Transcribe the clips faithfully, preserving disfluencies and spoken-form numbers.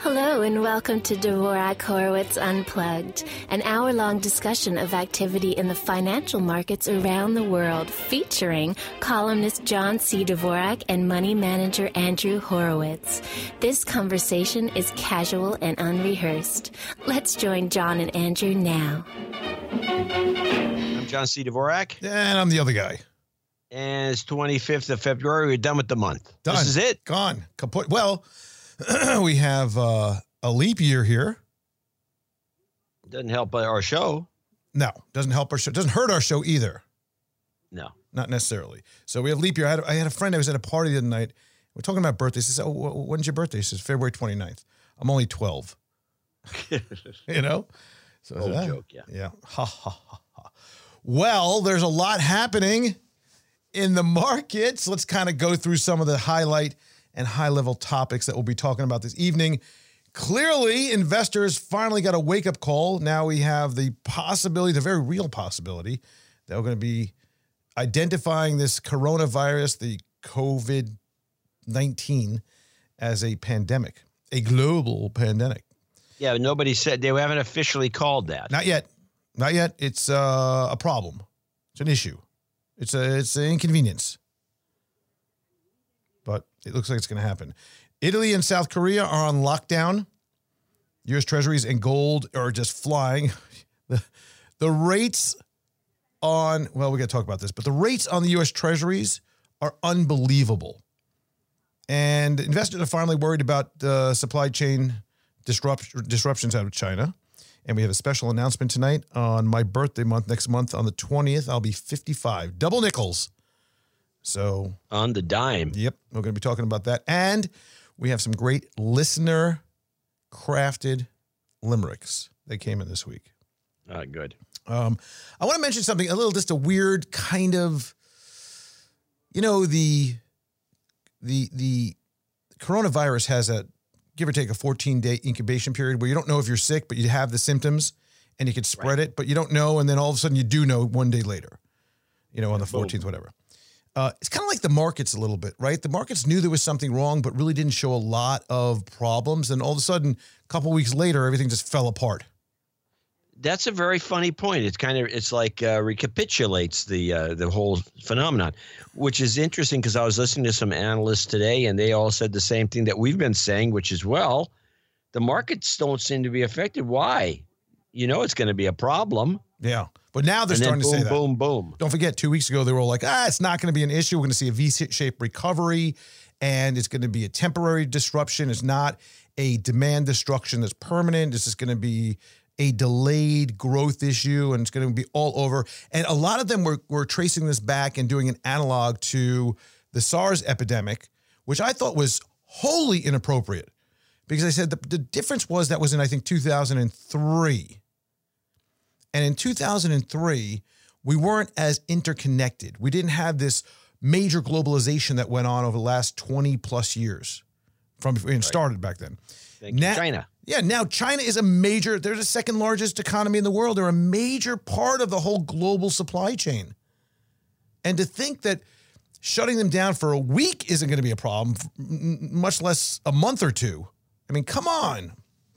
Hello and welcome to Dvorak Horowitz Unplugged, an hour-long discussion of activity in the financial markets around the world, featuring columnist John C. Dvorak and money manager Andrew Horowitz. This conversation is casual and unrehearsed. Let's join John and Andrew now. I'm John C. Dvorak. And I'm the other guy. And it's twenty-fifth of February. We're done with the month. Done. This is it. Gone. Kaput. Well, we have uh, a leap year here. Doesn't help our show. No, doesn't help our show. Doesn't hurt our show either. No. Not necessarily. So we have leap year. I had, I had a friend. I was at a party the other night. We're talking about birthdays. He says, oh, when's your birthday? He says, February twenty-ninth. I'm only twelve. You know? So Old that, joke, yeah. Yeah. Ha, ha, ha, ha. Well, there's a lot happening in the markets. Let's kind of go through some of the highlight and high-level topics that we'll be talking about this evening. Clearly, investors finally got a wake-up call. Now we have the possibility, the very real possibility, that we're going to be identifying this coronavirus, the COVID nineteen, as a pandemic, a global pandemic. Yeah, nobody said, they haven't officially called that. Not yet. Not yet. It's uh, a problem. It's an issue. It's a, it's an inconvenience. But it looks like it's going to happen. Italy and South Korea are on lockdown. U S Treasuries and gold are just flying. The, the rates on, well, we got to talk about this, but the rates on the U S Treasuries are unbelievable. And investors are finally worried about the supply chain disrupt, disruptions out of China. And we have a special announcement tonight on my birthday month, next month on the twentieth. I'll be fifty-five. Double nickels. So on the dime. Yep, we're going to be talking about that. And we have some great listener-crafted limericks that came in this week. Uh, good. Um, I want to mention something, a little, just a weird kind of, you know, the the the coronavirus has a, give or take, a fourteen-day incubation period where you don't know if you're sick, but you have the symptoms and you can spread right. it, but you don't know, and then all of a sudden you do know one day later, you know, on the fourteenth, Boom. whatever. Uh, it's kind of like the markets a little bit, right? The markets knew there was something wrong, but really didn't show a lot of problems. And all of a sudden, a couple weeks later, everything just fell apart. That's a very funny point. It's kind of, it's like uh, recapitulates the uh, the whole phenomenon, which is interesting because I was listening to some analysts today and they all said the same thing that we've been saying, which is, well, the markets don't seem to be affected. Why? You know, it's going to be a problem. Yeah. But now they're and starting boom, to say that. Boom, boom, boom. Don't forget, two weeks ago, they were all like, ah, it's not going to be an issue. We're going to see a V-shaped recovery, and it's going to be a temporary disruption. It's not a demand destruction that's permanent. This is going to be a delayed growth issue, and it's going to be all over. And a lot of them were, were tracing this back and doing an analog to the SARS epidemic, which I thought was wholly inappropriate because I said the, the difference was that was in, I think, two thousand three. And in two thousand three, we weren't as interconnected. We didn't have this major globalization that went on over the last twenty plus years from and right. started back then. Thank now, you, China. Yeah, now China is a major, they're the second largest economy in the world. They're a major part of the whole global supply chain. And to think that shutting them down for a week isn't going to be a problem, much less a month or two. I mean, come on.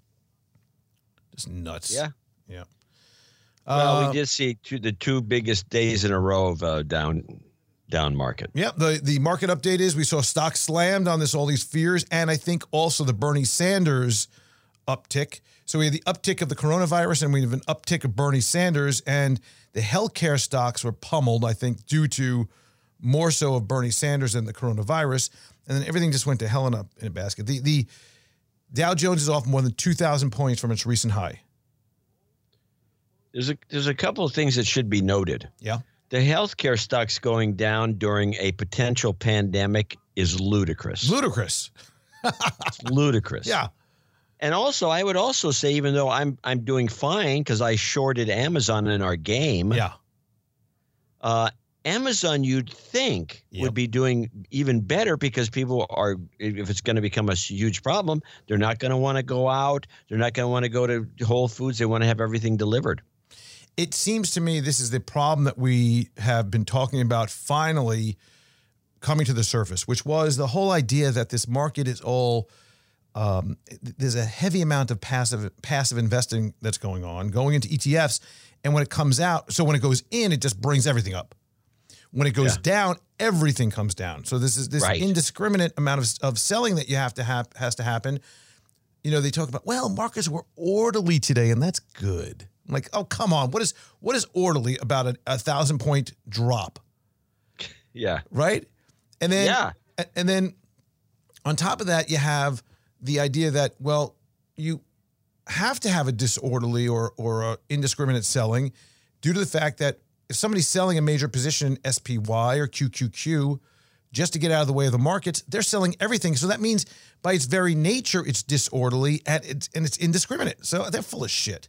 Just nuts. Yeah. Yeah. Well, uh, we did see two, the two biggest days in a row of uh, down down market. Yep. The, the market update is we saw stocks slammed on this, all these fears, and I think also the Bernie Sanders uptick. So we had the uptick of the coronavirus, and we have an uptick of Bernie Sanders, and the healthcare stocks were pummeled, I think, due to more so of Bernie Sanders than the coronavirus, and then everything just went to hell in a, in a basket. The, the Dow Jones is off more than two thousand points from its recent high. There's a there's a couple of things that should be noted. Yeah. The healthcare stocks going down during a potential pandemic is ludicrous. Ludicrous. It's ludicrous. Yeah. And also, I would also say, even though I'm I'm doing fine because I shorted Amazon in our game. Yeah. Uh, Amazon, you'd think, yep. would be doing even better because people are, if it's going to become a huge problem, they're not going to want to go out. They're not going to want to go to Whole Foods. They want to have everything delivered. It seems to me this is the problem that we have been talking about finally coming to the surface, which was the whole idea that this market is all um, there's a heavy amount of passive passive investing that's going on, going into E T Fs. And when it comes out, so when it goes in, it just brings everything up. When it goes yeah. down, everything comes down. So this is this right. indiscriminate amount of, of selling that you have to have has to happen. You know, they talk about, well, markets were orderly today, and that's good. I'm like, oh, come on. What is what is orderly about a, a thousand point drop? Yeah. Right? And then yeah. and then on top of that, you have the idea that, well, you have to have a disorderly or or a indiscriminate selling due to the fact that if somebody's selling a major position in S P Y or Q Q Q just to get out of the way of the markets, they're selling everything. So that means by its very nature, it's disorderly and it's, and it's indiscriminate. So they're full of shit.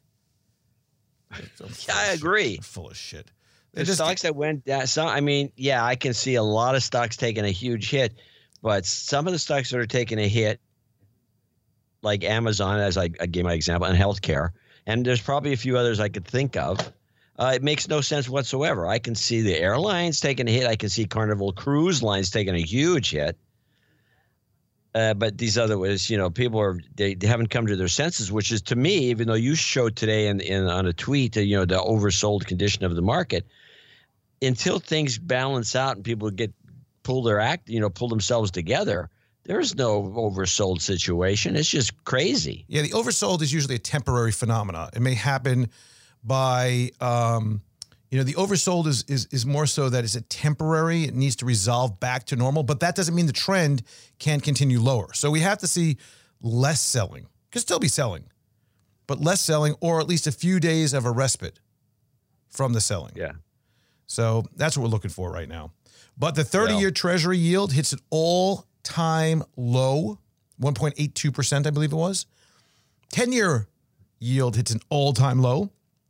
Yeah, I agree. They're full of shit. The stocks that went down. So, I mean, yeah, I can see a lot of stocks taking a huge hit, but some of the stocks that are taking a hit, like Amazon, as I, I gave my example, and healthcare, and there's probably a few others I could think of. Uh, it makes no sense whatsoever. I can see the airlines taking a hit. I can see Carnival Cruise Lines taking a huge hit. Uh, but these other ways, you know, people are they, they haven't come to their senses, which is to me, even though you showed today in, in on a tweet, uh, you know, the oversold condition of the market, until things balance out and people get pull their act, you know, pull themselves together, there's no oversold situation. It's just crazy. Yeah, the oversold is usually a temporary phenomena. It may happen by, um, you know, the oversold is, is is more so that it's a temporary. It needs to resolve back to normal, but that doesn't mean the trend can't continue lower. So we have to see less selling. Could still be selling, but less selling, or at least a few days of a respite from the selling. Yeah. So that's what we're looking for right now. But the thirty-year well, Treasury yield hits an all-time low, one point eight two percent, I believe it was. ten-year yield hits an all-time low.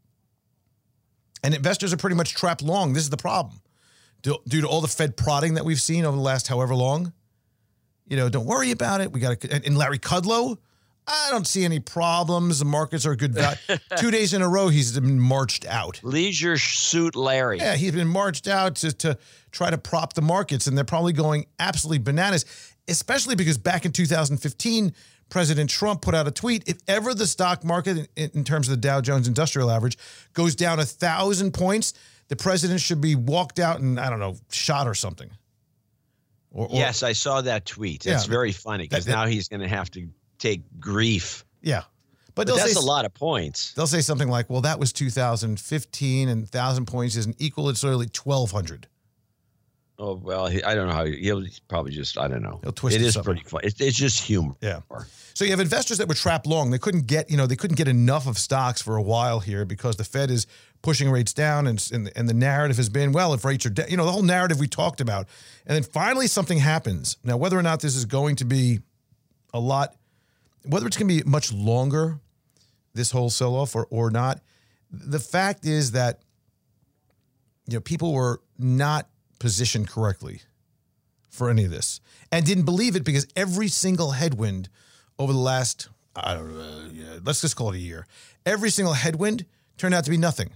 And investors are pretty much trapped long. This is the problem. Due, due to all the Fed prodding that we've seen over the last however long. You know, don't worry about it. We got to. And Larry Kudlow, I don't see any problems. The markets are good value. Two days in a row, he's been marched out. Leisure suit Larry. Yeah, he's been marched out to, to try to prop the markets, and they're probably going absolutely bananas, especially because back in two thousand fifteen, President Trump put out a tweet. If ever the stock market, in, in terms of the Dow Jones Industrial Average, goes down a thousand points, the president should be walked out and, I don't know, shot or something. Or, or, yes, I saw that tweet. Yeah, it's very funny because now he's going to have to take grief. Yeah. But, but that's say, a lot of points. They'll say something like, well, that was two thousand fifteen and one thousand points isn't equal. It's only twelve hundred. Oh, well, he, I don't know how he, he'll probably just, I don't know. He'll twist it. It is something. pretty fun. It, it's just humor. Yeah. So you have investors that were trapped long. They couldn't get, you know, they couldn't get enough of stocks for a while here because the Fed is pushing rates down, and and, and the narrative has been, well, if rates are down, you know, the whole narrative we talked about. And then finally something happens. Now, whether or not this is going to be a lot, whether it's going to be much longer, this whole sell-off or or not, the fact is that, you know, people were not positioned correctly for any of this and didn't believe it because every single headwind over the last, I don't know, yeah, let's just call it a year, every single headwind turned out to be nothing.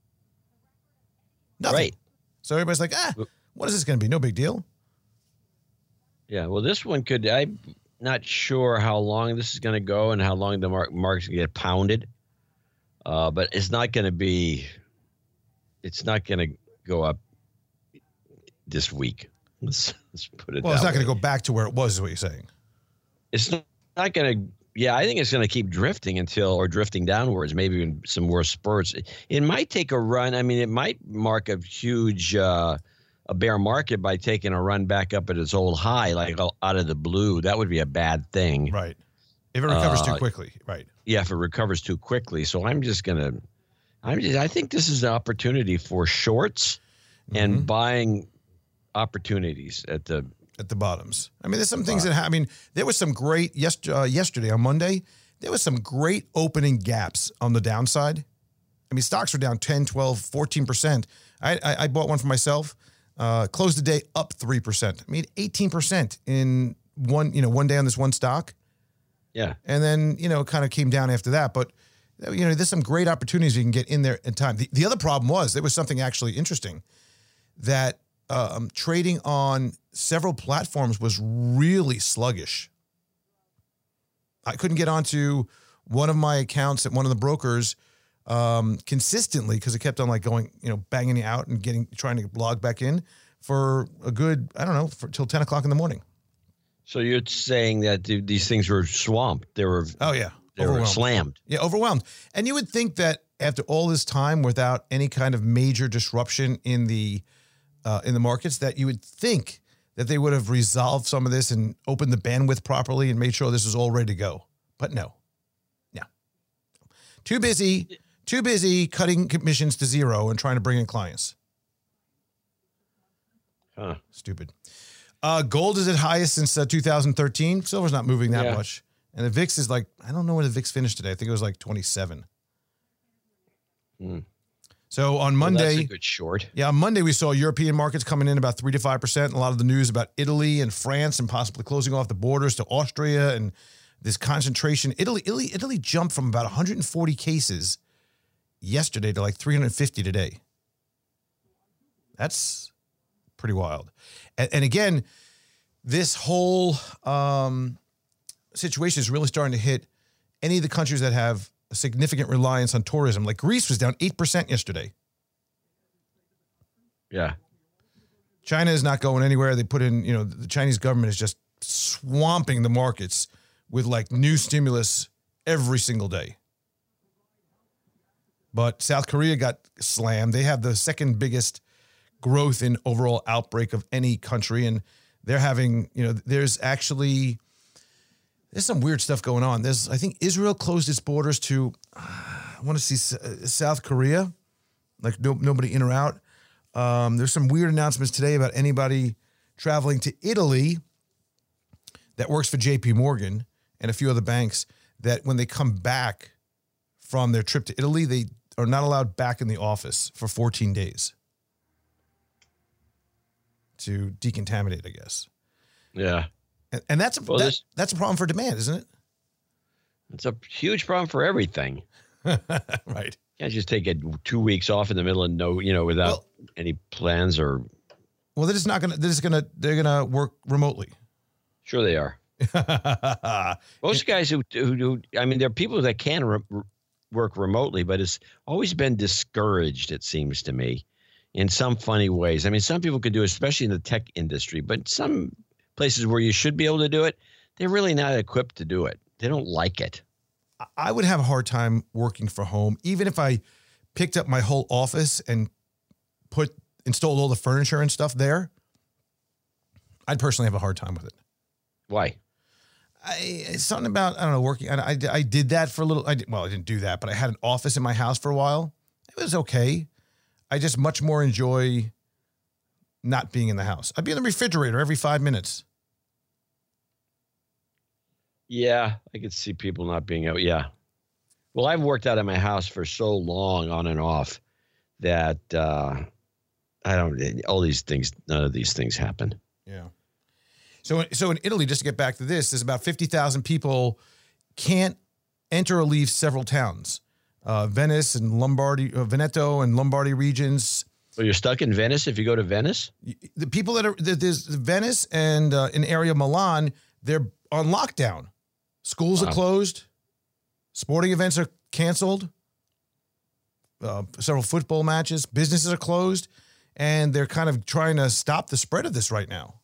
Nothing. Right. So everybody's like, ah, what is this going to be? No big deal. Yeah, well, this one could, I'm not sure how long this is going to go and how long the mark, market's going to get pounded. Uh, but it's not going to be, it's not going to go up this week. Let's, let's put it well, it's not going to go back to where it was, is what you're saying. It's not, not going to, yeah, I think it's going to keep drifting until, or drifting downwards, maybe even some more spurts. It, it might take a run. I mean, it might mark a huge, uh, a bear market by taking a run back up at its old high, like out of the blue. That would be a bad thing. Right. If it recovers uh, too quickly. Right. Yeah, if it recovers too quickly. So I'm just going to, I'm just, I think this is an opportunity for shorts mm-hmm. and buying opportunities at the at the bottoms. I mean, there's some things that ha- I mean, there was some great yes, uh, yesterday on Monday. There was some great opening gaps on the downside. I mean, stocks were down ten, twelve, fourteen percent. I, I, I bought one for myself. Uh, closed the day up three percent. I mean, eighteen percent in one, you know, one day on this one stock. Yeah. And then, you know, it kind of came down after that. But, you know, there's some great opportunities you can get in there in time. The, the other problem was there was something actually interesting that um, trading on several platforms was really sluggish. I couldn't get onto one of my accounts at one of the brokers um, consistently because it kept on like going, you know, banging it out and getting trying to log back in for a good, I don't know, for till ten o'clock in the morning. So you're saying that th- these things were swamped? They were. Oh yeah, they were slammed. Yeah, overwhelmed. And you would think that after all this time, without any kind of major disruption in the uh, in the markets, that you would think that they would have resolved some of this and opened the bandwidth properly and made sure this was all ready to go. But no, no, too busy, too busy cutting commissions to zero and trying to bring in clients. Huh. Stupid. Uh, gold is at highest since uh, two thousand thirteen. Silver's not moving that yeah. much. And the V I X is like, I don't know where the V I X finished today. I think it was like twenty-seven. Hmm. So on Monday, well, that's a good short. Yeah, on Monday we saw European markets coming in about three to five percent. A lot of the news about Italy and France and possibly closing off the borders to Austria and this concentration. Italy, Italy, Italy jumped from about one hundred forty cases yesterday to like three hundred fifty today. That's pretty wild. And, and again, this whole um, situation is really starting to hit any of the countries that have a significant reliance on tourism. Like Greece was down eight percent yesterday. Yeah. China is not going anywhere. They put in, you know, the Chinese government is just swamping the markets with like new stimulus every single day. But South Korea got slammed. They have the second biggest growth in overall outbreak of any country. And they're having, you know, there's actually... There's some weird stuff going on. There's, I think Israel closed its borders to, uh, I want to see S- South Korea, like no, nobody in or out. Um, there's some weird announcements today about anybody traveling to Italy that works for J P Morgan and a few other banks that when they come back from their trip to Italy, they are not allowed back in the office for fourteen days to decontaminate, I guess. Yeah. And, and that's a well, that, that's a problem for demand, isn't it? It's a huge problem for everything. Right. You can't just take it two weeks off in the middle of no, you know, without well, any plans or. Well, they're just not gonna. They're just gonna. They're gonna work remotely. Sure, they are. Most guys who, who who I mean, there are people that can re- work remotely, but it's always been discouraged. It seems to me, in some funny ways. I mean, some people could do it, especially in the tech industry, but some places where you should be able to do it, they're really not equipped to do it. They don't like it. I would have a hard time working from home, even if I picked up my whole office and put installed all the furniture and stuff there. I'd personally have a hard time with it. Why? I it's something about I don't know working. I, I, I did that for a little. I did, well, I didn't do that, but I had an office in my house for a while. It was okay. I just much more enjoy not being in the house. I'd be in the refrigerator every five minutes. Yeah, I could see people not being out. Yeah. Well, I've worked out of my house for so long on and off that uh, I don't, all these things, none of these things happen. Yeah. So, so in Italy, just to get back to this, there's about fifty thousand people can't enter or leave several towns. Uh, Venice and Lombardy, uh, Veneto and Lombardy regions. So you're stuck in Venice if you go to Venice? The people that are, there's Venice and uh, an area of Milan, they're on lockdown. Schools wow. are closed. Sporting events are canceled. Uh, several football matches. Businesses are closed. And they're kind of trying to stop the spread of this right now.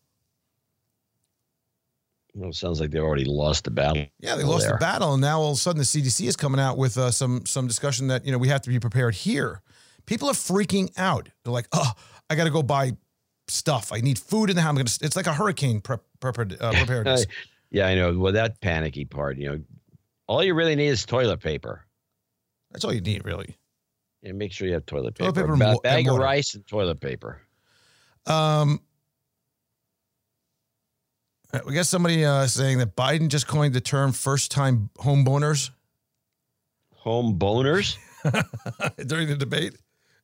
Well, it sounds like they already lost the battle. Yeah, they lost there. the battle. And now all of a sudden the C D C is coming out with uh, some some discussion that, you know, we have to be prepared here. People are freaking out. They're like, oh, I got to go buy stuff. I need food in the house. I'm gonna, it's like a hurricane pre- pre- uh, preparedness. Yeah, I know. Well, that panicky part, you know, all you really need is toilet paper. That's all you need, really. And make sure you have toilet paper. Toilet paper, a and bag and of rice and toilet paper. Um, we got somebody uh, saying that Biden just coined the term "first-time home boners." Home boners during the debate.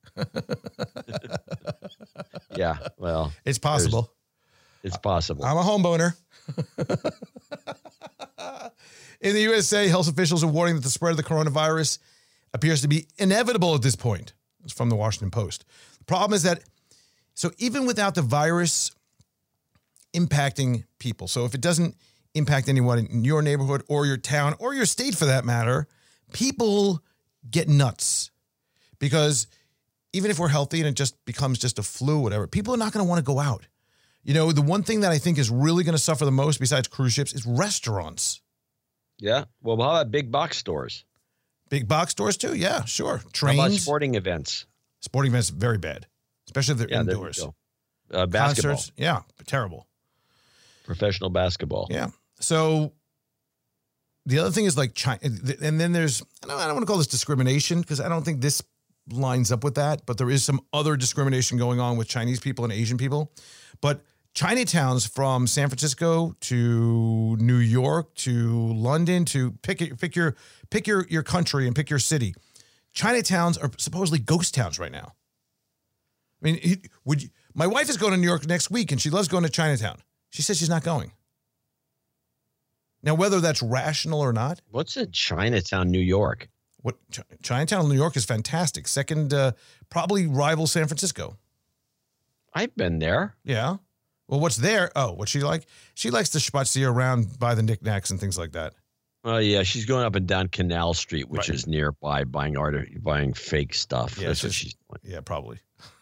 Yeah, well, it's possible. It's possible. I'm a home boner. In the U S A, health officials are warning that the spread of the coronavirus appears to be inevitable at this point. It's from the Washington Post. The problem is that, so even without the virus impacting people, so if it doesn't impact anyone in your neighborhood or your town or your state for that matter, people get nuts because even if we're healthy and it just becomes just a flu or whatever, people are not going to want to go out. You know, the one thing that I think is really going to suffer the most besides cruise ships is restaurants. Yeah. Well, how about big box stores? Big box stores too. Yeah, sure. Trains. How about sporting events? Sporting events, very bad, especially if they're yeah, indoors. Uh, basketball. Concerts, yeah, terrible. Professional basketball. Yeah. So the other thing is like China, and then there's, I don't, I don't want to call this discrimination because I don't think this lines up with that, but there is some other discrimination going on with Chinese people and Asian people. But Chinatowns from San Francisco to New York to London to pick your, pick your, pick your, your country and pick your city. Chinatowns are supposedly ghost towns right now. I mean, would you, my wife is going to New York next week and she loves going to Chinatown. She says she's not going. Now, whether that's rational or not. What's in Chinatown, New York? What Ch- Chinatown, New York is fantastic. Second, uh, probably rival San Francisco. I've been there. Yeah. Well, what's there? Oh, what's she like? She likes to schmutzy around by the knickknacks and things like that. Oh, yeah. She's going up and down Canal Street, which Right. is nearby, buying art, buying fake stuff. Yeah, That's what she's- she's doing. Yeah, probably.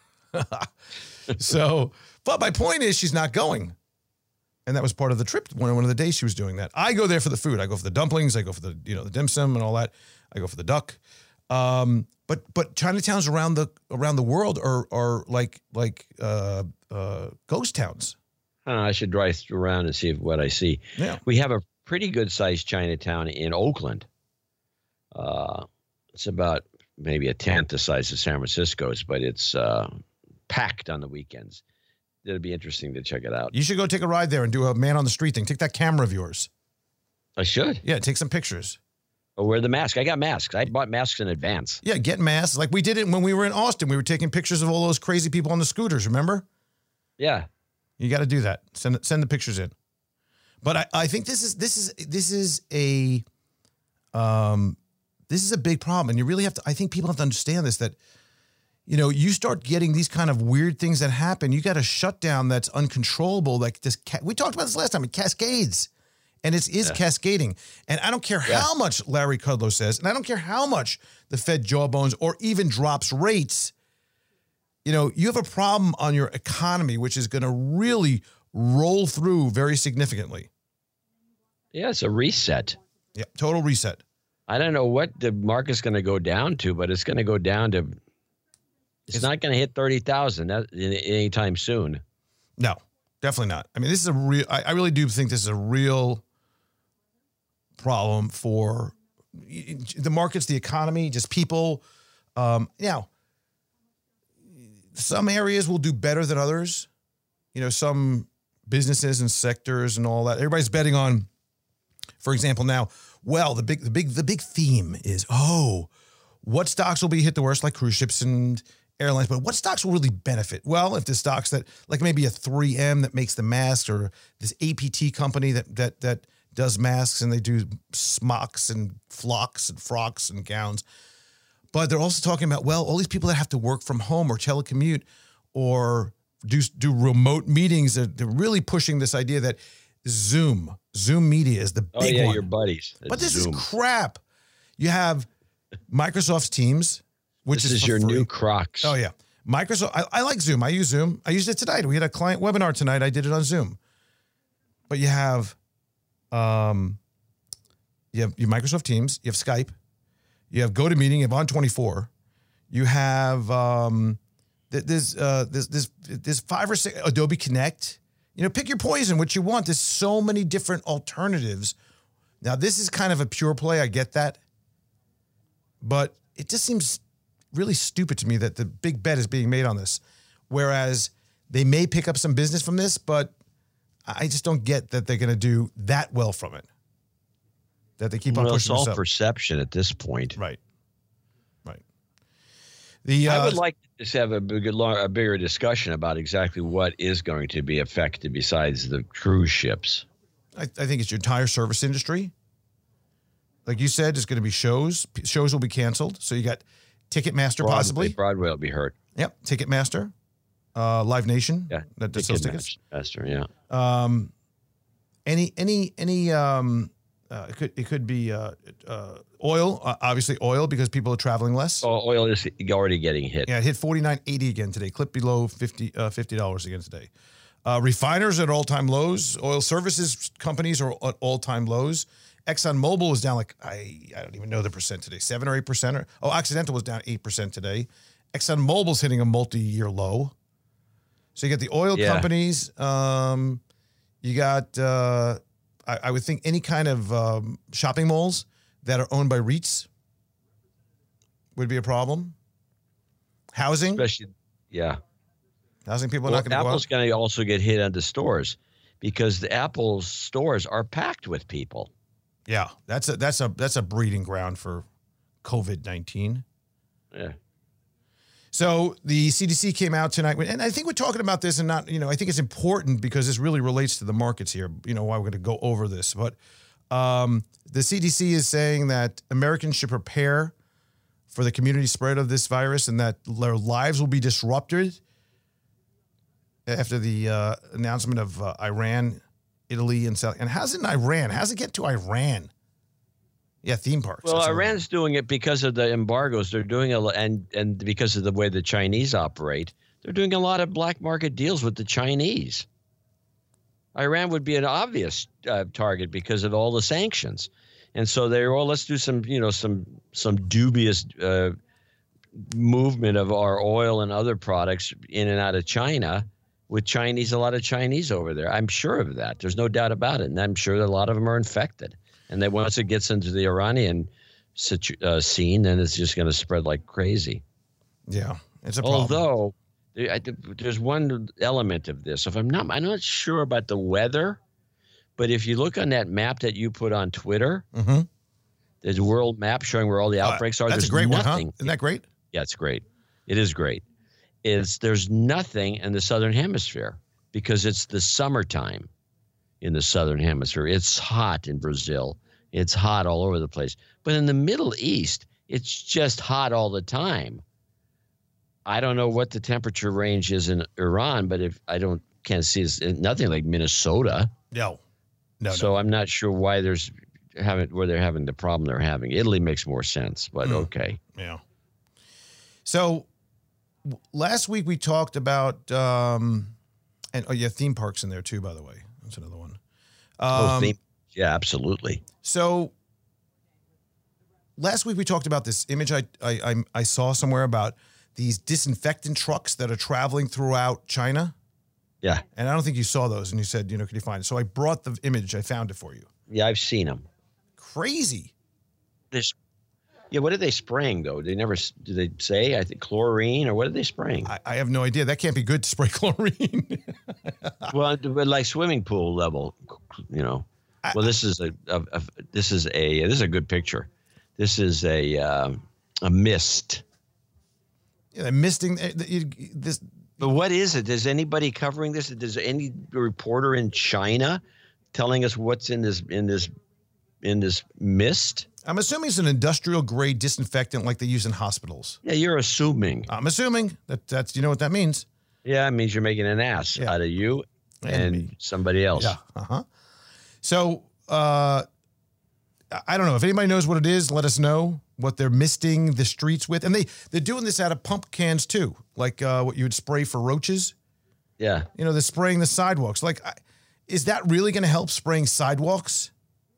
So, but my point is she's not going. And that was part of the trip. One, one of the days she was doing that. I go there for the food. I go for the dumplings. I go for the, you know, the dim sum and all that. I go for the duck. Um, but but Chinatowns around the around the world are are like like uh, uh, ghost towns. Uh, I should drive around and see what I see. Yeah. We have a pretty good sized Chinatown in Oakland. Uh, it's about maybe a tenth the size of San Francisco's, but it's uh, packed on the weekends. It'll be interesting to check it out. You should go take a ride there and do a man on the street thing. Take that camera of yours. I should. Yeah, take some pictures. Or wear the mask. I got masks. I bought masks in advance. Yeah, get masks. Like we did it when we were in Austin. We were taking pictures of all those crazy people on the scooters, remember? Yeah. You got to do that. Send send the pictures in. But I, I think this is this is this is a um this is a big problem. And you really have to I think people have to understand this, that you know, you start getting these kind of weird things that happen. You got a shutdown that's uncontrollable. Like this, ca- we talked about this last time. It cascades, and it is Yeah. cascading. And I don't care Yeah. how much Larry Kudlow says, and I don't care how much the Fed jawbones or even drops rates. You know, you have a problem on your economy, which is going to really roll through very significantly. Yeah, it's a reset. Yeah, total reset. I don't know what the market's going to go down to, but it's going to go down to. It's, It's- not going to hit thirty thousand anytime soon. No, definitely not. I mean, this is a real, I, I really do think this is a real problem for the markets, the economy, just people. Um, now, some areas will do better than others. You know, some businesses and sectors and all that. Everybody's betting on, for example, now, well, the big, the big, the big theme is, oh, what stocks will be hit the worst, like cruise ships and airlines, but what stocks will really benefit? Well, if the stocks that, like maybe a three M that makes the masks, or this A P T company that that that does masks and they do smocks and flocks and frocks and gowns. But they're also talking about, well, all these people that have to work from home or telecommute or do do remote meetings, they're, they're really pushing this idea that Zoom, Zoom Media is the Oh big yeah, one. your buddies. But this Zoom. is crap. You have Microsoft's Teams, which This is, is for your free. new Crocs. Oh yeah, Microsoft. I, I like Zoom. I use Zoom. I used it tonight. We had a client webinar tonight. I did it on Zoom. But you have, um, you have your Microsoft Teams. You have Skype. You have GoToMeeting. You have On twenty-four. You have um, th- there's uh, there's there's there's five or six Adobe Connect. You know, pick your poison, what you want. There's so many different alternatives. Now, this is kind of a pure play. I get that. But it just seems really stupid to me that the big bet is being made on this. Whereas they may pick up some business from this, but I just don't get that they're going to do that well from it. That they keep on Well, it's pushing all this up. perception at this point. Right. Right. The uh, I would like to just have a, big, a bigger discussion about exactly what is going to be affected besides the cruise ships. I, I think it's your entire service industry. Like you said, there's going to be shows. P- Shows will be canceled. So you got Ticketmaster Broadway, possibly. Broadway will be hurt. Yep. Ticketmaster. Uh, Live Nation. Yeah. That, that sells tickets. Ticketmaster, yeah. Um, any any any um, uh, it could it could be uh, uh, oil, uh, obviously oil because people are traveling less. Oh, oil is already getting hit. Yeah, it hit forty-nine eighty again today, clipped below fifty uh, fifty dollars again today. Uh, refiners at all time lows. Oil services companies are at all time lows. ExxonMobil was down like I I don't even know the percent today, seven or eight percent. Or oh, Occidental was down eight percent today. ExxonMobil's hitting a multi-year low. So you got the oil Yeah. companies. Um, you got, uh, I, I would think, any kind of um, shopping malls that are owned by REITs would be a problem. Housing, Especially, yeah. housing people are Well, not going to go Apple's out. going to also get hit on the stores because the Apple stores are packed with people. Yeah, that's a that's a that's a breeding ground for COVID nineteen. Yeah. So the C D C came out tonight, and I think we're talking about this and not, you know, I think it's important because this really relates to the markets here, you know, why we're going to go over this. But um, the C D C is saying that Americans should prepare for the community spread of this virus and that their lives will be disrupted after the uh, announcement of uh, Iran, Italy, and South. And how's it in Iran? How's it get to Iran? Yeah, theme parks. Well, That's what- Iran's doing it because of the embargoes. They're doing a and and because of the way the Chinese operate. They're doing a lot of black market deals with the Chinese. Iran would be an obvious uh, target because of all the sanctions, and so they're well. Let's do some, you know, some some dubious uh, movement of our oil and other products in and out of China with Chinese. A lot of Chinese over there. I'm sure of that. There's no doubt about it, and I'm sure that a lot of them are infected. And then once it gets into the Iranian situ- uh, scene, then it's just going to spread like crazy. Yeah, it's a problem. Although there- I, there's one element of this. If I'm not, I'm not sure about the weather, but if you look on that map that you put on Twitter, Mhm. there's a world map showing where all the outbreaks Uh, are. That's There's a great nothing. one, huh? Isn't that great? Yeah, it's great. It is great. It's there's nothing in the southern hemisphere because it's the summertime in the southern hemisphere. It's hot in Brazil. It's hot all over the place. But in the Middle East, it's just hot all the time. I don't know what the temperature range is in Iran, but if I don't can't see it's nothing like Minnesota. No, no, so no. I'm not sure why there's having where they're having the problem they're having. Italy makes more sense, but Mm. okay. Yeah. So w- last week we talked about, um, and oh yeah, theme parks in there too. By the way, that's another one. Oh, Um, theme- yeah, absolutely. So last week we talked about this image I, I I I saw somewhere about these disinfectant trucks that are traveling throughout China, Yeah, and I don't think you saw those. And you said, you know, could you find it? So I brought the image. I found it for you. yeah, I've seen them. Crazy. This, yeah. What are they spraying though? They never s- do they say? I think chlorine or what are they spraying? I, I have no idea. That can't be good to spray chlorine. well, but like swimming pool level, you know. Well, this is a, a, a this is a this is a good picture. This is a um, a mist. Yeah, they're misting uh, you- this. But what is it? Is anybody covering this? Is any reporter in China telling us what's in this in this in this mist? I'm assuming it's an industrial grade disinfectant like they use in hospitals. Yeah, you're assuming. I'm assuming that that's, you know what that means? Yeah, it means you're making an ass Yeah. out of you And and, me. somebody else. Yeah. Uh-huh. So, uh, I don't know if anybody knows what it is. Let us know what they're misting the streets with. And they, they're doing this out of pump cans too. Like uh, what you would spray for roaches. Yeah. You know, they're spraying the sidewalks. Like, I, is that really going to help spraying sidewalks?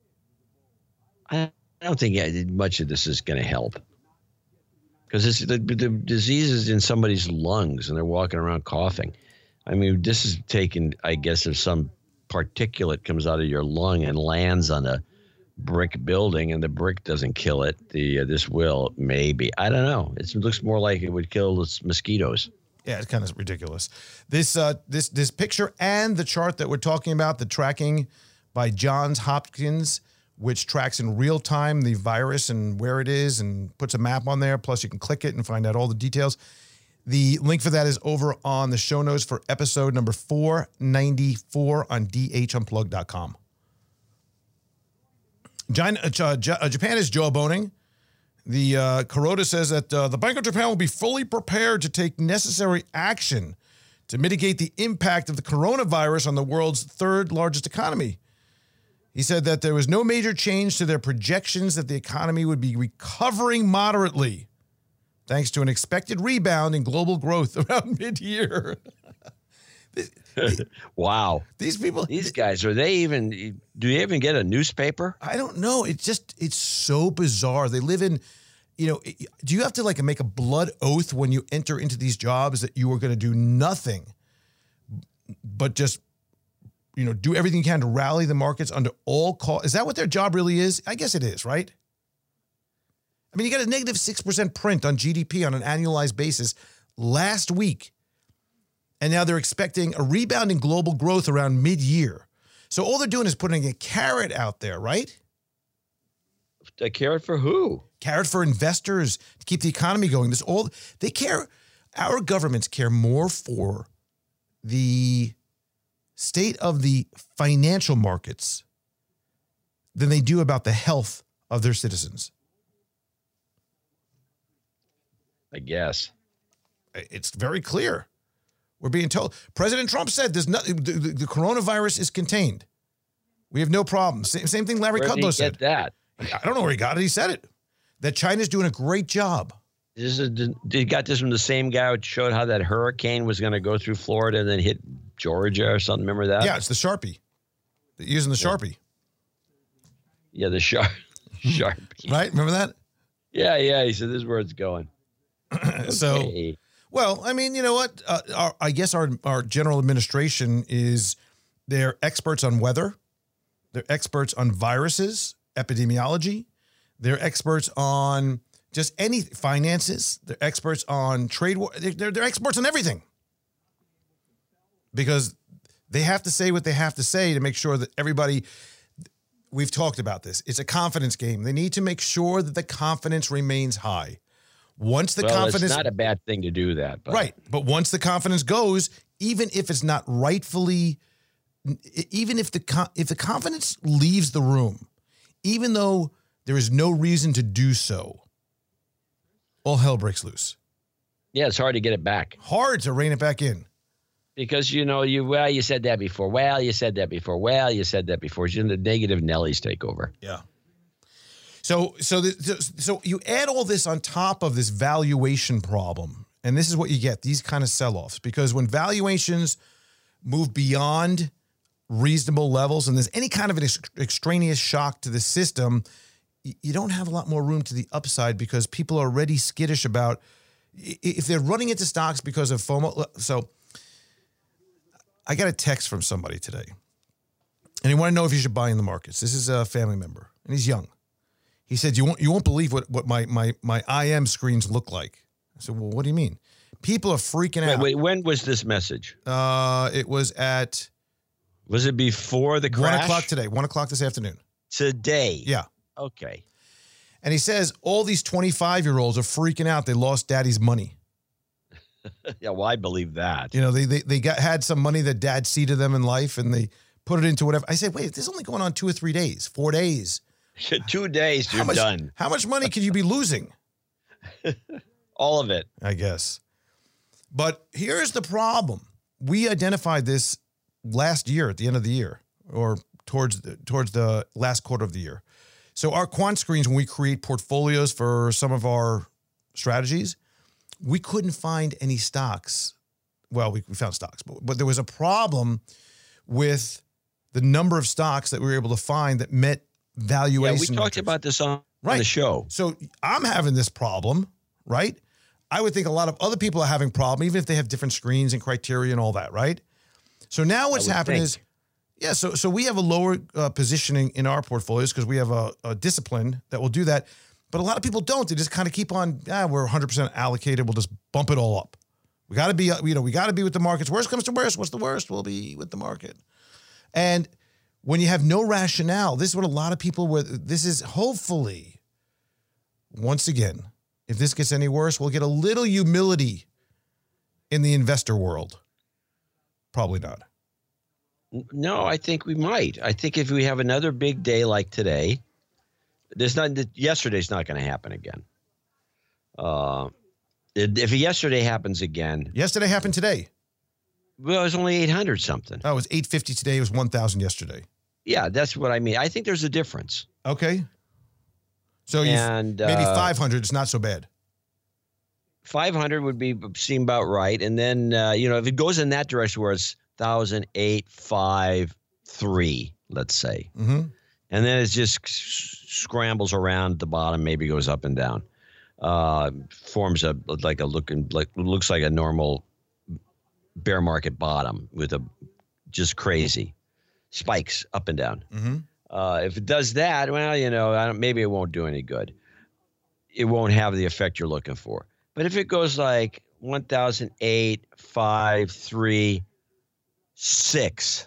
I don't think yeah, much of this is going to help because the, the disease is in somebody's lungs and they're walking around coughing. I mean, this is taken, I guess, if some particulate comes out of your lung and lands on a brick building and the brick doesn't kill it, the uh, this will maybe. I don't know. It's, it looks more like it would kill the mosquitoes. Yeah, it's kind of ridiculous. This uh, this this picture and the chart that we're talking about, the tracking by Johns Hopkins, which tracks in real time the virus and where it is and puts a map on there. Plus, you can click it and find out all the details. The link for that is over on the show notes for episode number four ninety-four on d h unplugged dot com. China, uh, Japan is jawboning. The uh, Kuroda says that uh, the Bank of Japan will be fully prepared to take necessary action to mitigate the impact of the coronavirus on the world's third largest economy. He said that there was no major change to their projections that the economy would be recovering moderately, thanks to an expected rebound in global growth around mid-year. Wow. These people, these guys, are they even, do they even get a newspaper? I don't know. It's just, it's so bizarre. They live in, you know, do you have to like make a blood oath when you enter into these jobs that you are going to do nothing but just, you know, do everything you can to rally the markets under all costs? Is that what their job really is? I guess it is, right? I mean, you got a negative six percent print on G D P on an annualized basis last week. And now they're expecting a rebound in global growth around mid-year. So all they're doing is putting a carrot out there, right? A carrot for who? Carrot for investors to keep the economy going. This all they care. Our governments care more for the state of the financial markets than they do about the health of their citizens. I guess. It's very clear. We're being told. President Trump said there's nothing. The, the, the coronavirus is contained. We have no problem. Same, same thing Larry Where Kudlow did he said. get that? I don't know where he got it. He said it. That China's doing a great job. This is, did you got this from the same guy who showed how that hurricane was going to go through Florida and then hit Georgia or something? Remember that? Yeah, it's the Sharpie. They're using the yeah. Sharpie. Yeah, the Shar- Sharpie. Right? Remember that? Yeah, yeah. He said, this is where it's going. So, okay. Well, I mean, you know what? Uh, our, I guess our, our general administration is, they're experts on weather. They're experts on viruses, epidemiology. They're experts on just any finances. They're experts on trade war. They're, they're experts on everything because they have to say what they have to say to make sure that everybody, we've talked about this. It's a confidence game. They need to make sure that the confidence remains high. Once the well, confidence, it's not a bad thing to do that. But. Right. But once the confidence goes, even if it's not rightfully, even if the, if the confidence leaves the room, even though there is no reason to do so, all hell breaks loose. Yeah, it's hard to get it back. Hard to rein it back in. Because, you know, you, well, you said that before. Well, you said that before. Well, you said that before. You know, the negative Nellies take over. Yeah. So, so, the, so you add all this on top of this valuation problem, and this is what you get, these kind of sell-offs, because when valuations move beyond reasonable levels and there's any kind of an ex- extraneous shock to the system, y- you don't have a lot more room to the upside because people are already skittish about if they're running into stocks because of FOMO. So I got a text from somebody today, and he wanted to know if you should buy in the markets. This is a family member, and he's young. He said, you won't, you won't believe what, what my, my, my I M screens look like. I said, well, what do you mean? People are freaking wait, out. Wait, when was this message? Uh, it was at... Was it before the crash? One o'clock today. One o'clock this afternoon. Today? Yeah. Okay. And he says, all these twenty-five-year-olds are freaking out. They lost daddy's money. Yeah, well, I believe that. You know, they they, they got had some money that dad seeded them in life, and they put it into whatever. I said, wait, this is only going on two or three days, four days. Two days, you're how much, done. How much money could you be losing? All of it. I guess. But here's the problem. We identified this last year at the end of the year or towards the, towards the last quarter of the year. So our quant screens, when we create portfolios for some of our strategies, we couldn't find any stocks. Well, we, we found stocks, but, but there was a problem with the number of stocks that we were able to find that met valuation. Yeah, we talked metrics. about this on, right. on the show. So I'm having this problem, right? I would think a lot of other people are having problem, even if they have different screens and criteria and all that, right? So now what's happening think. is, yeah, so so we have a lower uh, positioning in our portfolios because we have a, a discipline that will do that. But a lot of people don't. They just kind of keep on, ah, we're one hundred percent allocated. We'll just bump it all up. We got to be, you know, we got to be with the markets. Worst comes to worst. What's the worst? We'll be with the market. And when you have no rationale, this is what a lot of people with, this is hopefully, once again, if this gets any worse, we'll get a little humility in the investor world. Probably not. No, I think we might. I think if we have another big day like today, there's not, yesterday's not going to happen again. Uh, if yesterday happens again. Yesterday happened today. Well, it was only eight hundred something. Oh, it was eight fifty today. It was one thousand yesterday. Yeah, that's what I mean. I think there's a difference. Okay. So you and maybe uh, five hundred is not so bad. five hundred would be seem about right. And then, uh, you know, if it goes in that direction where it's one thousand eight hundred fifty-three, let's say, Mm-hmm. and then it just scrambles around the bottom, maybe goes up and down, uh, forms a like a looking like looks like a normal bear market bottom with a just crazy spikes up and down. Mm-hmm. Uh, if it does that, well, you know, I don't, maybe it won't do any good. It won't have the effect you're looking for. But if it goes like one thousand eight, five, three, six,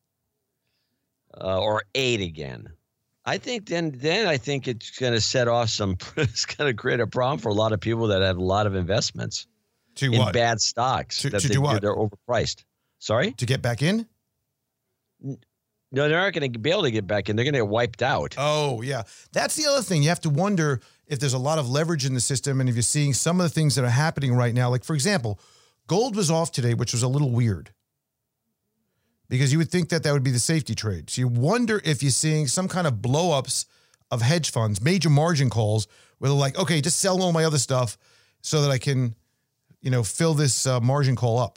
uh, or eight again, I think then then I think it's going to set off some. It's going to create a problem for a lot of people that have a lot of investments To in what? bad stocks To- that to they, do what? they're overpriced. Sorry, To get back in? no, they're not going to be able to get back in. They're going to get wiped out. Oh, yeah. That's the other thing. You have to wonder if there's a lot of leverage in the system and if you're seeing some of the things that are happening right now. Like, for example, gold was off today, which was a little weird because you would think that that would be the safety trade. So you wonder if you're seeing some kind of blow-ups of hedge funds, major margin calls, where they're like, okay, just sell all my other stuff so that I can, you know, fill this uh, margin call up.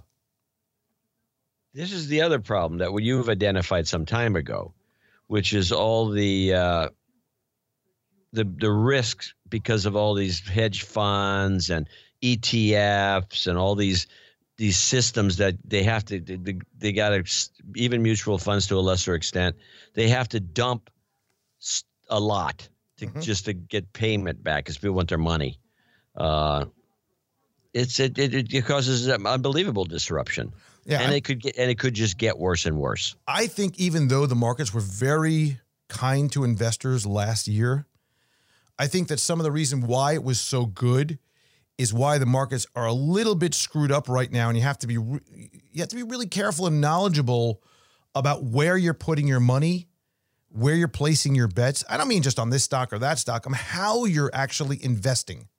This is the other problem that you've identified some time ago, which is all the uh, the the risks because of all these hedge funds and E T Fs and all these these systems that they have to they, they got to, even mutual funds to a lesser extent, they have to dump a lot to mm-hmm. just to get payment back because people want their money. Uh, it's it, it it causes unbelievable disruption. Yeah, and I, it could get and it could just get worse and worse. I think even though the markets were very kind to investors last year, I think that some of the reason why it was so good is why the markets are a little bit screwed up right now, and you have to be you have to be really careful and knowledgeable about where you're putting your money, where you're placing your bets. I don't mean just on this stock or that stock. I mean how you're actually investing.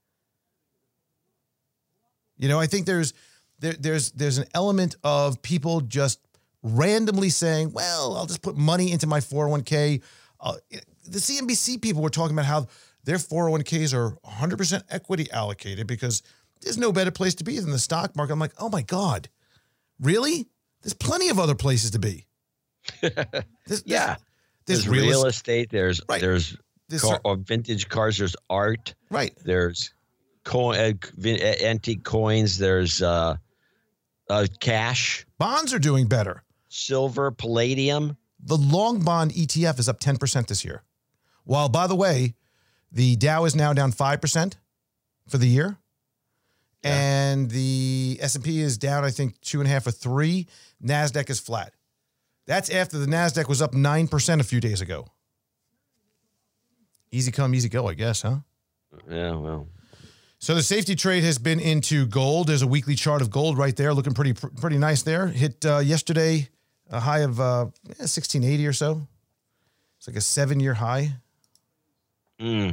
You know, I think there's There, there's there's an element of people just randomly saying, well, I'll just put money into my four oh one k. Uh, the C N B C people were talking about how their four oh one k's are one hundred percent equity allocated because there's no better place to be than the stock market. I'm like, oh, my God. Really? There's plenty of other places to be. There's, yeah. There's, there's real, real estate. There's, right. there's, there's car, or vintage cars. There's art. Right. There's coin, uh, antique coins. There's uh, Uh, cash. Bonds are doing better. Silver, palladium. The long bond E T F is up ten percent this year. While, by the way, the Dow is now down five percent for the year. Yeah. And the S and P is down, I think, two and a half or three. NASDAQ is flat. That's after the NASDAQ was up nine percent a few days ago. Easy come, easy go, I guess, huh? Yeah, well. So the safety trade has been into gold. There's a weekly chart of gold right there, looking pretty pretty nice there. Hit uh, yesterday a high of uh, sixteen eighty or so. It's like a seven-year high. Mm.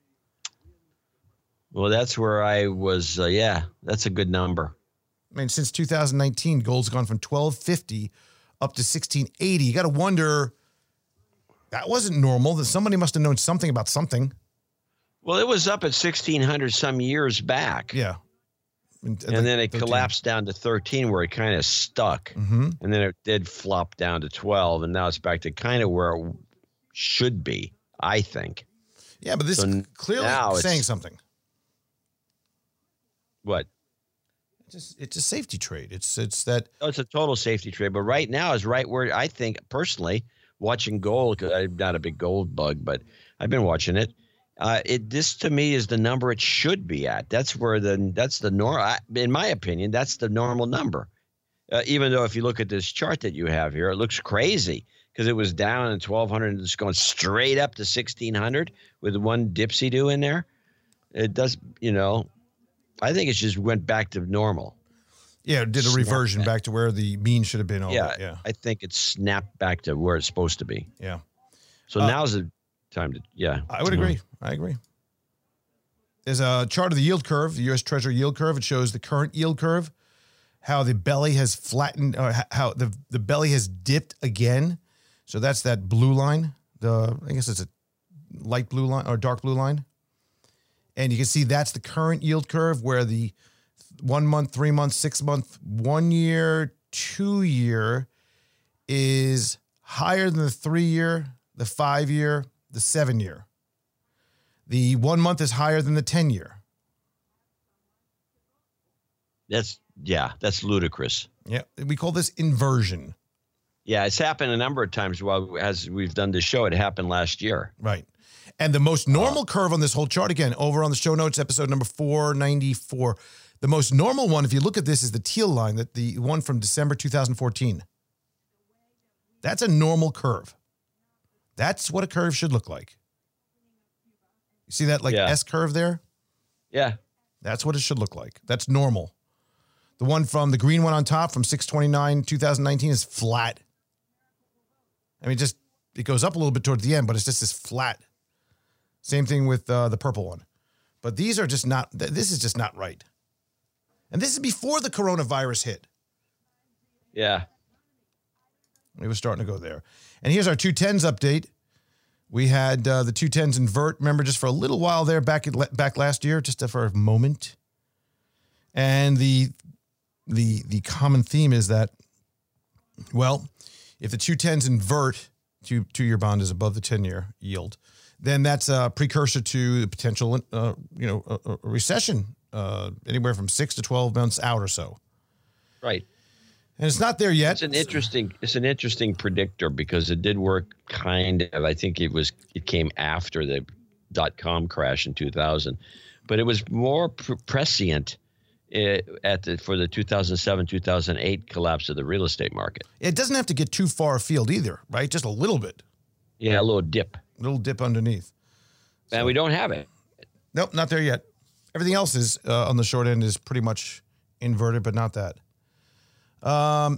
Well, that's where I was. Uh, yeah, that's a good number. I mean, since two thousand nineteen, gold's gone from twelve fifty up to sixteen eighty. You got to wonder, that wasn't normal. That somebody must have known something about something. Well, it was up at sixteen hundred some years back. Yeah. And, and then it thirteen collapsed down to thirteen where it kind of stuck. Mm-hmm. And then it did flop down to twelve. And now it's back to kind of where it should be, I think. Yeah, but this so is clearly saying something. What? It's, just, it's a safety trade. It's it's that. Oh, it's a total safety trade. But right now is right where I think, personally, watching gold, because I'm not a big gold bug, but I've been watching it. Uh, it this to me is the number it should be at. That's where the that's the normal. In my opinion, that's the normal number. Uh, even though if you look at this chart that you have here, it looks crazy because it was down in twelve hundred and it's going straight up to sixteen hundred with one dipsy do in there. It does, you know. I think it just went back to normal. Yeah, it did a reversion back. back to where the mean should have been. Over. Yeah, yeah. I think it snapped back to where it's supposed to be. Yeah. So uh, now's the time to, yeah. I would agree. I agree. There's a chart of the yield curve, the U S Treasury yield curve. It shows the current yield curve, how the belly has flattened, or how the, the belly has dipped again. So that's that blue line. The I guess it's a light blue line or dark blue line. And you can see that's the current yield curve where the one month, three month, six month, one year, two year is higher than the three year, the five year, the seven year. The one month is higher than the ten year. That's, yeah, that's ludicrous. Yeah, we call this inversion. Yeah, it's happened a number of times while as we've done this show. It happened last year. Right. And the most normal uh, curve on this whole chart, again, over on the show notes, episode number four ninety-four, the most normal one, if you look at this, is the teal line, that the one from December two thousand fourteen. That's a normal curve. That's what a curve should look like. You see that like yeah. S curve there? Yeah. That's what it should look like. That's normal. The one from the green one on top from six twenty-nine two thousand nineteen is flat. I mean, just it goes up a little bit towards the end, but it's just this flat. Same thing with uh, the purple one. But these are just not, this is just not right. And this is before the coronavirus hit. Yeah. We were starting to go there. And here's our two tens update. We had uh, the two tens invert, remember, just for a little while there back at, back last year, just for a moment. And the the the common theme is that, well, if the two tens invert, two, two-year bond is above the ten-year yield, then that's a precursor to the potential, uh, you know, a, a recession, uh, anywhere from six to twelve months out or so. Right. And it's not there yet. It's an interesting, it's an interesting predictor because it did work kind of. I think it was, it came after the dot-com crash in two thousand, but it was more pre- prescient uh, at the for the two thousand seven, two thousand eight collapse of the real estate market. It doesn't have to get too far afield either, right? Just a little bit. Yeah, a little dip. A little dip underneath. So, and we don't have it. Nope, not there yet. Everything else is uh, on the short end is pretty much inverted, but not that. Um,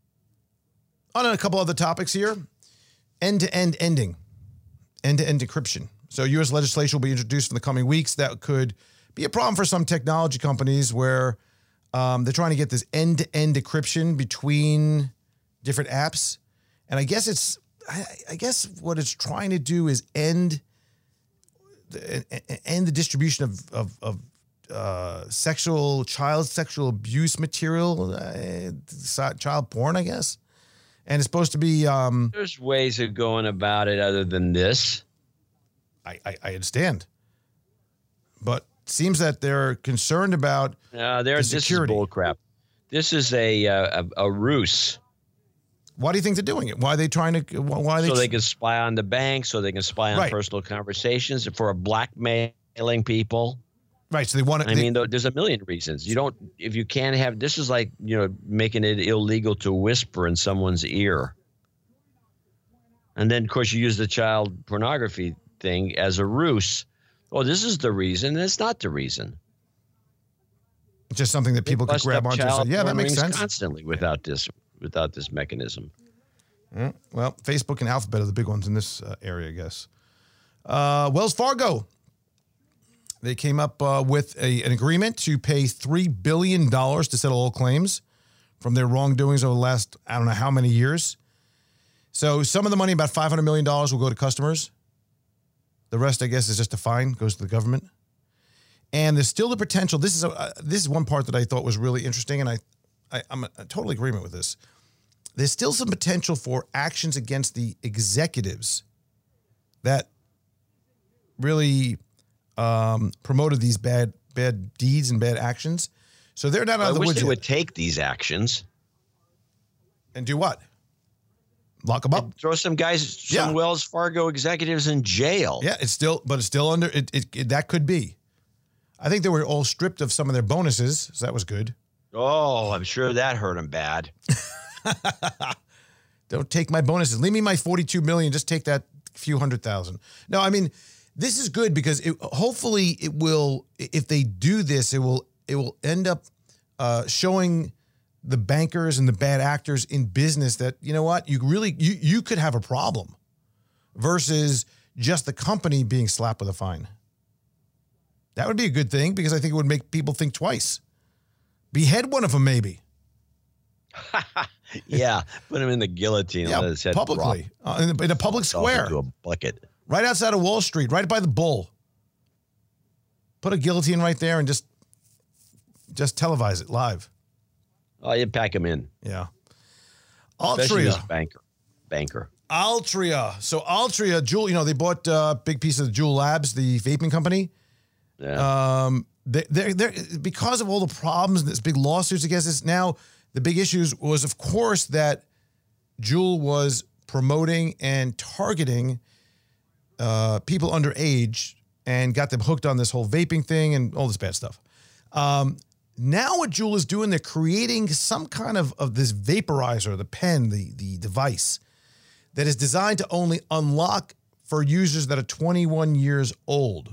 on a couple other topics here, end-to-end ending, end-to-end encryption. So U S legislation will be introduced in the coming weeks. That could be a problem for some technology companies where um, they're trying to get this end-to-end encryption between different apps. And I guess it's, I, I guess what it's trying to do is end, end the distribution of, of, of Uh, sexual, child sexual abuse material, uh, child porn, I guess. And it's supposed to be... Um, There's ways of going about it other than this. I, I, I understand. But it seems that they're concerned about uh, the security. This is bullcrap. This is a, a, a ruse. Why do you think they're doing it? Why are they trying to... Why are they so they can spy on the bank, so they can spy on right. personal conversations, for blackmailing people. Right, so they want to. I they, mean, there's a million reasons. You don't, if you can't have, this is like, you know, making it illegal to whisper in someone's ear. And then, of course, you use the child pornography thing as a ruse. Oh, this is the reason. It's not the reason. It's just something that people could grab onto. And say, yeah, that makes sense. Constantly without this, without this mechanism. Yeah, well, Facebook and Alphabet are the big ones in this uh, area, I guess. Uh, Wells Fargo. They came up uh, with a, an agreement to pay three billion dollars to settle all claims from their wrongdoings over the last, I don't know how many years. So some of the money, about five hundred million dollars, will go to customers. The rest, I guess, is just a fine, goes to the government. And there's still the potential. This is a, uh, this is one part that I thought was really interesting, and I, I, I'm in total agreement with this. There's still some potential for actions against the executives that really... Um, promoted these bad bad deeds and bad actions. So they're not out well, of the woods. I wish woods they yet. would take these actions. And do what? Lock them up? And throw some guys, some yeah. Wells Fargo executives in jail. Yeah, it's still, but it's still under, it, it, it, that could be. I think they were all stripped of some of their bonuses, so that was good. Oh, I'm sure that hurt them bad. Don't take my bonuses. Leave me my forty-two million. Just take that few hundred thousand. No, I mean... This is good because it, hopefully it will, if they do this, it will it will end up uh, showing the bankers and the bad actors in business that, you know what, you really, you, you could have a problem versus just the company being slapped with a fine. That would be a good thing because I think it would make people think twice. Behead one of them maybe. Yeah, put him in the guillotine. Yeah, and let his head publicly drop. uh, in, a, in a public square, into a bucket, right outside of Wall Street, right by the Bull. Put a guillotine right there and just just televise it live. Oh, you pack him in. Yeah. Especially this Altria. banker. Banker. Altria. So Altria, Juul, you know, they bought a big piece of Juul Labs, the vaping company. Yeah. Um, they, they're, they're, because of all the problems and this big lawsuits against this, now the big issues was, of course, that Juul was promoting and targeting uh, people underage and got them hooked on this whole vaping thing and all this bad stuff. Um, now what Juul is doing, they're creating some kind of, of this vaporizer, the pen, the, the device that is designed to only unlock for users that are twenty-one years old.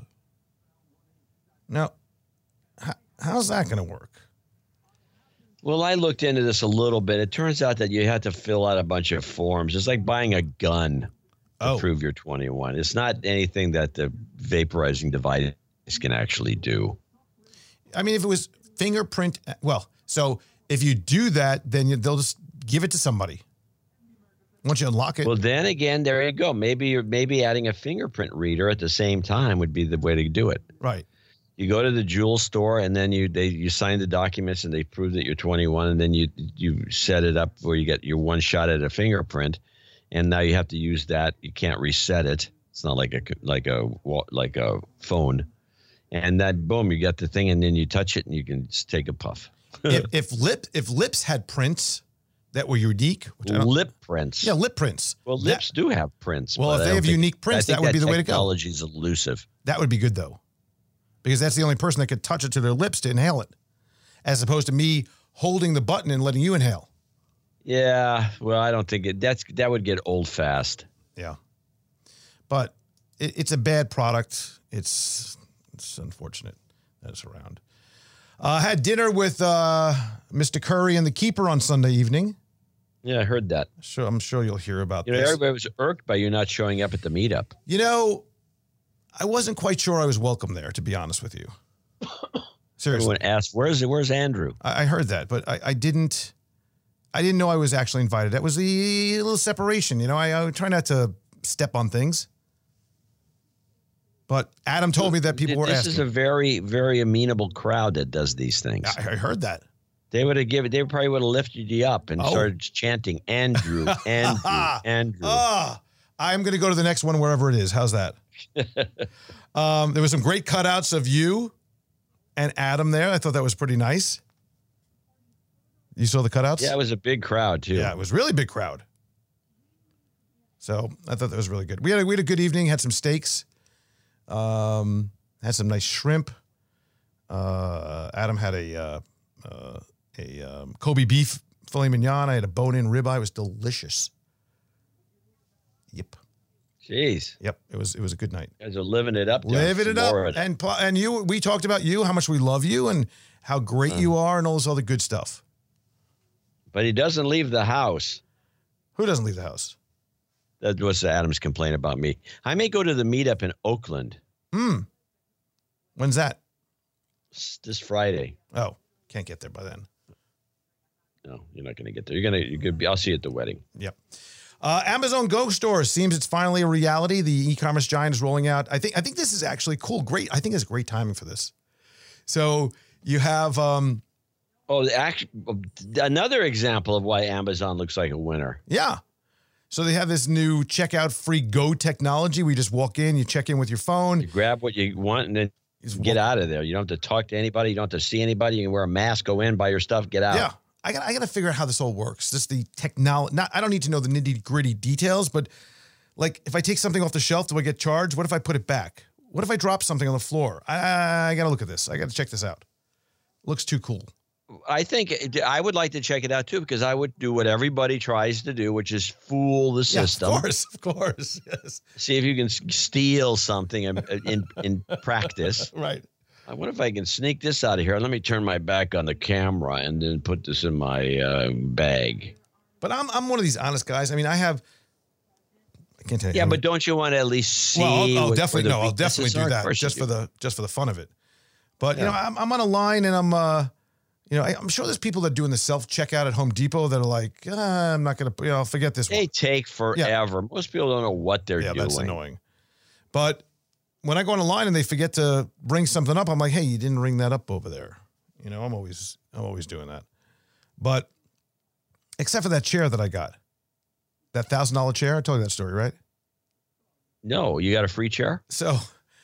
Now, how, how's that going to work? Well, I looked into this a little bit. It turns out that you have to fill out a bunch of forms. It's like buying a gun to Oh. prove you're twenty-one. It's not anything that the vaporizing device can actually do. I mean, if it was fingerprint, well, so if you do that, then you, they'll just give it to somebody. Once you unlock it. Well, then again, there you go. Maybe you're maybe adding a fingerprint reader at the same time would be the way to do it. Right. You go to the Juul store and then you they you sign the documents and they prove that you're twenty-one, and then you you set it up where you get your one shot at a fingerprint, and now you have to use that. You can't reset it. It's not like a like a like a phone, and that boom, you got the thing, and then you touch it and you can just take a puff. if, if lip if lips had prints that were unique, which I don't, Lip prints. yeah, lip prints. Well, That- lips do have prints. Well, but if I they don't have think- unique prints, I think that would be the way to go. Technology is elusive. That would be good though, because that's the only person that could touch it to their lips to inhale it, as opposed to me holding the button and letting you inhale. Yeah, well, I don't think it. That's that would get old fast. Yeah, but it, it's a bad product. It's it's unfortunate that it's around. I uh, had dinner with uh, Mister Curry and the Keeper on Sunday evening. Yeah, I heard that. Sure, I'm sure you'll hear about You know, this. everybody was irked by you not showing up at the meetup. You know, I wasn't quite sure I was welcome there, to be honest with you. Seriously, Everyone asked, "Where's Where's Andrew?" I, I heard that, but I, I didn't. I didn't know I was actually invited. That was the little separation. You know, I, I try not to step on things. But Adam told me that people were This asking. is a very, very amenable crowd that does these things. I, I heard that. They would have given. They probably would have lifted you up and Oh. started chanting, "Andrew, Andrew, Andrew." Ah, I'm going to go to the next one wherever it is. How's that? um, there was some great cutouts of you and Adam there. I thought that was pretty nice. You saw the cutouts? Yeah, it was a big crowd too. Yeah, it was really big crowd. So I thought that was really good. We had a, we had a good evening. Had some steaks. Um, had some nice shrimp. Uh, Adam had a uh, uh, a um, Kobe beef filet mignon. I had a bone-in ribeye. It was delicious. Yep, Jeez, yep. It was it was a good night. you guys are living it up. down Living in it up, Florida. and pl- and you. We talked about you, how much we love you, and how great you are, and all this other good stuff. But he doesn't leave the house. Who doesn't leave the house? That was Adam's complaint about me. I may go to the meetup in Oakland Hmm. When's that? s- this Friday. Oh, can't get there by then. No, you're not going to get there. You're going to. You're going to be. I'll see you at the wedding. Yep. Uh, Amazon Go Store seems it's finally a reality. The e-commerce giant is rolling out. I think I think this is actually cool. Great. I think it's great timing for this. So you have um, Oh, the act- another example of why Amazon looks like a winner. yeah. So they have this new checkout free Go technology. We just walk in, you check in with your phone. You grab what you want and then Just get walk- out of there. You don't have to talk to anybody. You don't have to see anybody. You can wear a mask, go in, buy your stuff, get out. Yeah. I got I got to figure out how this all works. Just the technology. Not I don't need to know the nitty gritty details, but like if I take something off the shelf, do I get charged? What if I put it back? What if I drop something on the floor? I, I got to look at this. I got to check this out. Looks too cool. I think it- I would like to check it out too, because I would do what everybody tries to do, which is fool the system. Yeah, of course, of course. Yes. See if you can s- steal something in, in, in practice. Right. I wonder if I can sneak this out of here. Let me turn my back on the camera and then put this in my uh, bag. But I'm I'm one of these honest guys. I mean, I have. I can't tell you. Yeah, how but many- don't you want to at least see? well, I'll, I'll what- definitely where no. the I'll definitely weaknesses do are? Of that course you just do. for the just for the fun of it. But you Yeah. know, I'm I'm on a line and I'm uh, you You know, I, I'm sure there's people that are doing the self-checkout at Home Depot that are like, ah, I'm not going to, you know, forget this They one. take forever. Yeah. Most people don't know what they're yeah, doing. That's annoying. But when I go on a line and they forget to bring something up, I'm like, hey, you didn't ring that up over there. You know, I'm always, I'm always doing that. But except for that chair that I got, that one thousand dollars chair, I told you that story, right? No, you got a free chair? So,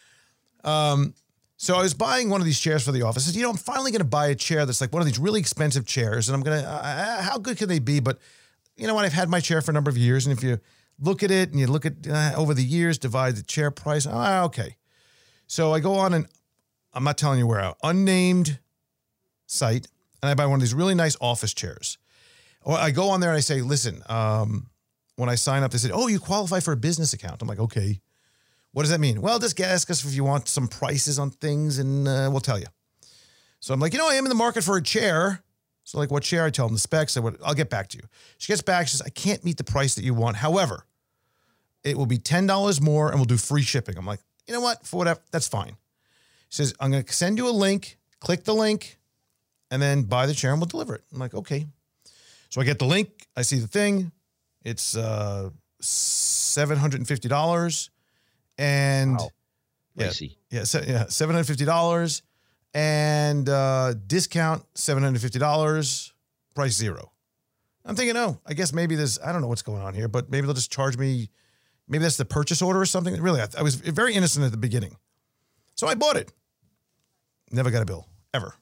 um, so I was buying one of these chairs for the office. I said, you know, I'm finally going to buy a chair that's like one of these really expensive chairs. And I'm going to, uh, how good can they be? But you know what? I've had my chair for a number of years. And if you look at it and you look at uh, over the years, divide the chair price. Oh, okay. So I go on and I'm not telling you where, an unnamed site. And I buy one of these really nice office chairs. Or I go on there and I say, listen, um, when I sign up, they said, oh, you qualify for a business account. I'm like, okay. What does that mean? Well, just ask us if you want some prices on things and uh, we'll tell you. So I'm like, you know, I am in the market for a chair. So like what chair? I tell them the specs. I would, I'll get back to you. She gets back. She says, I can't meet the price that you want. However, it will be ten dollars more and we'll do free shipping. I'm like, you know what? For whatever, that's fine. She says, I'm going to send you a link. Click the link and then buy the chair and we'll deliver it. I'm like, okay. So I get the link. I see the thing. It's uh, seven hundred fifty dollars. And wow. yeah, yeah, so, yeah, seven hundred fifty dollars and uh, discount seven hundred fifty dollars, price zero. I'm thinking, oh, I guess maybe there's, I don't know what's going on here, but maybe they'll just charge me. Maybe that's the purchase order or something. Really, I, I was very innocent at the beginning. So I bought it. Never got a bill, ever.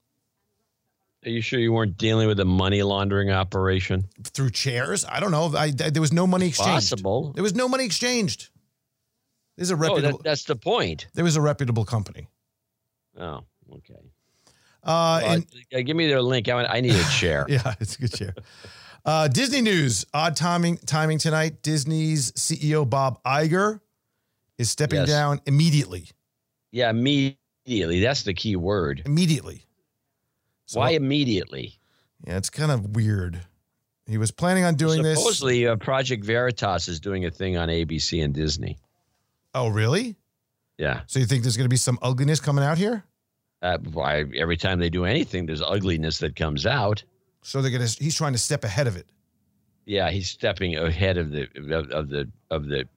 Are you sure you weren't dealing with a money laundering operation? Through chairs? I don't know. I, I there was no money exchanged. Possible. There was no money exchanged. There's a Oh, reputable. that, that's the point. There was a reputable company. Oh, okay. Uh, Well, and uh, give me their link. I, I need a chair. yeah, it's a good chair. Uh, Disney news. Odd timing timing tonight. Disney's C E O Bob Iger is stepping Yes. down immediately. Yeah, immediately. That's the key word. Immediately. So, Why immediately? Yeah, it's kind of weird. He was planning on doing this. Supposedly, uh, Project Veritas is doing a thing on A B C and Disney. Oh, really? Yeah. So you think there's going to be some ugliness coming out here? Uh, why every time they do anything, there's ugliness that comes out. So they're going to. He's trying to step ahead of it. Yeah, he's stepping ahead of the of, of the of the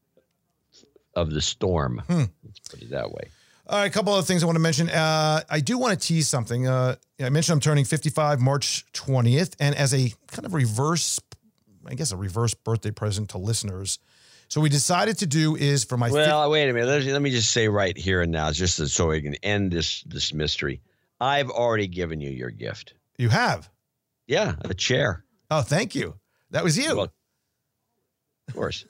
of the storm. Hmm. Let's put it that way. All right, a couple other things I want to mention. Uh, I do want to tease something. Uh, I mentioned I'm turning fifty-five March twentieth, and as a kind of reverse, I guess a reverse birthday present to listeners. So we decided to do is for my Well, wait a minute. Let, let me just say right here and now, just so we can end this this mystery. I've already given you your gift. You have? Yeah, a chair. Oh, thank you. That was you. Well, of course.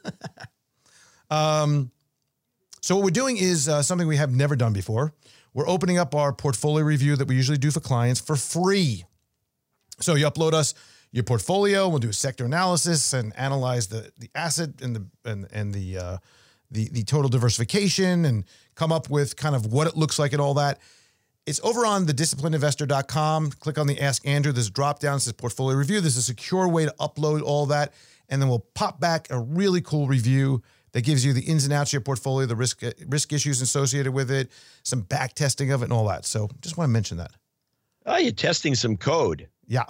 um, so what we're doing is uh, something we have never done before. We're opening up our portfolio review that we usually do for clients for free. So you upload us your portfolio. We'll do a sector analysis and analyze the the asset and the and and the uh, the the total diversification and come up with kind of what it looks like and all that. It's over on the disciplined investor dot com. Click on the Ask Andrew. There's a drop down that says portfolio review. There's a secure way to upload all that, and then we'll pop back a really cool review that gives you the ins and outs of your portfolio, the risk risk issues associated with it, some back testing of it, and all that. So just want to mention that. Oh, you're testing some code. Yeah.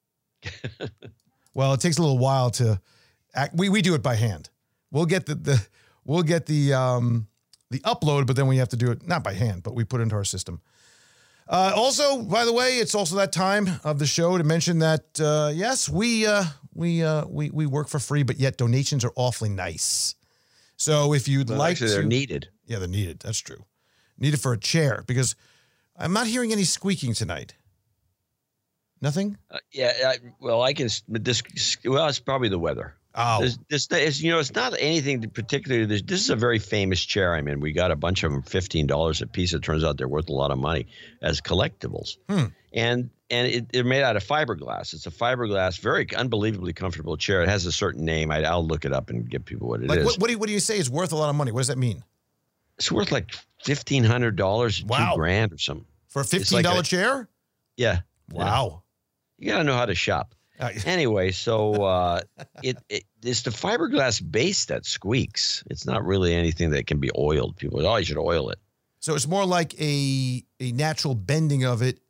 Well, it takes a little while to act. We we do it by hand. We'll get the the we'll get the um the upload, but then we have to do it not by hand, but we put it into our system. Uh, also, by the way, it's also that time of the show to mention that uh, yes, we uh, we uh, we we work for free, but yet donations are awfully nice. So if you'd Well, like actually, to, they're needed. Yeah, they're needed. That's true. Needed for a chair because I'm not hearing any squeaking tonight. Nothing? Uh, yeah. I, well, I can. This. Well, it's probably the weather. Oh, This, this is, you know, it's not anything particularly. This, this is a very famous chair. I mean, we got a bunch of them, fifteen dollars a piece. It turns out they're worth a lot of money as collectibles. Hmm. And and it, they're made out of fiberglass. It's a fiberglass, very unbelievably comfortable chair. It has a certain name. I, I'll look it up and give people what it like is. what, what do you, what do you say is worth a lot of money? What does that mean? It's worth like fifteen hundred dollars, Wow. two grand or something. For a fifteen dollar like a- chair? Yeah. Wow. You got to know how to shop. Uh, Anyway, so uh, it, it it's the fiberglass base that squeaks. It's not really anything that can be oiled. People, oh, you should oil it. so it's more like a a natural bending of it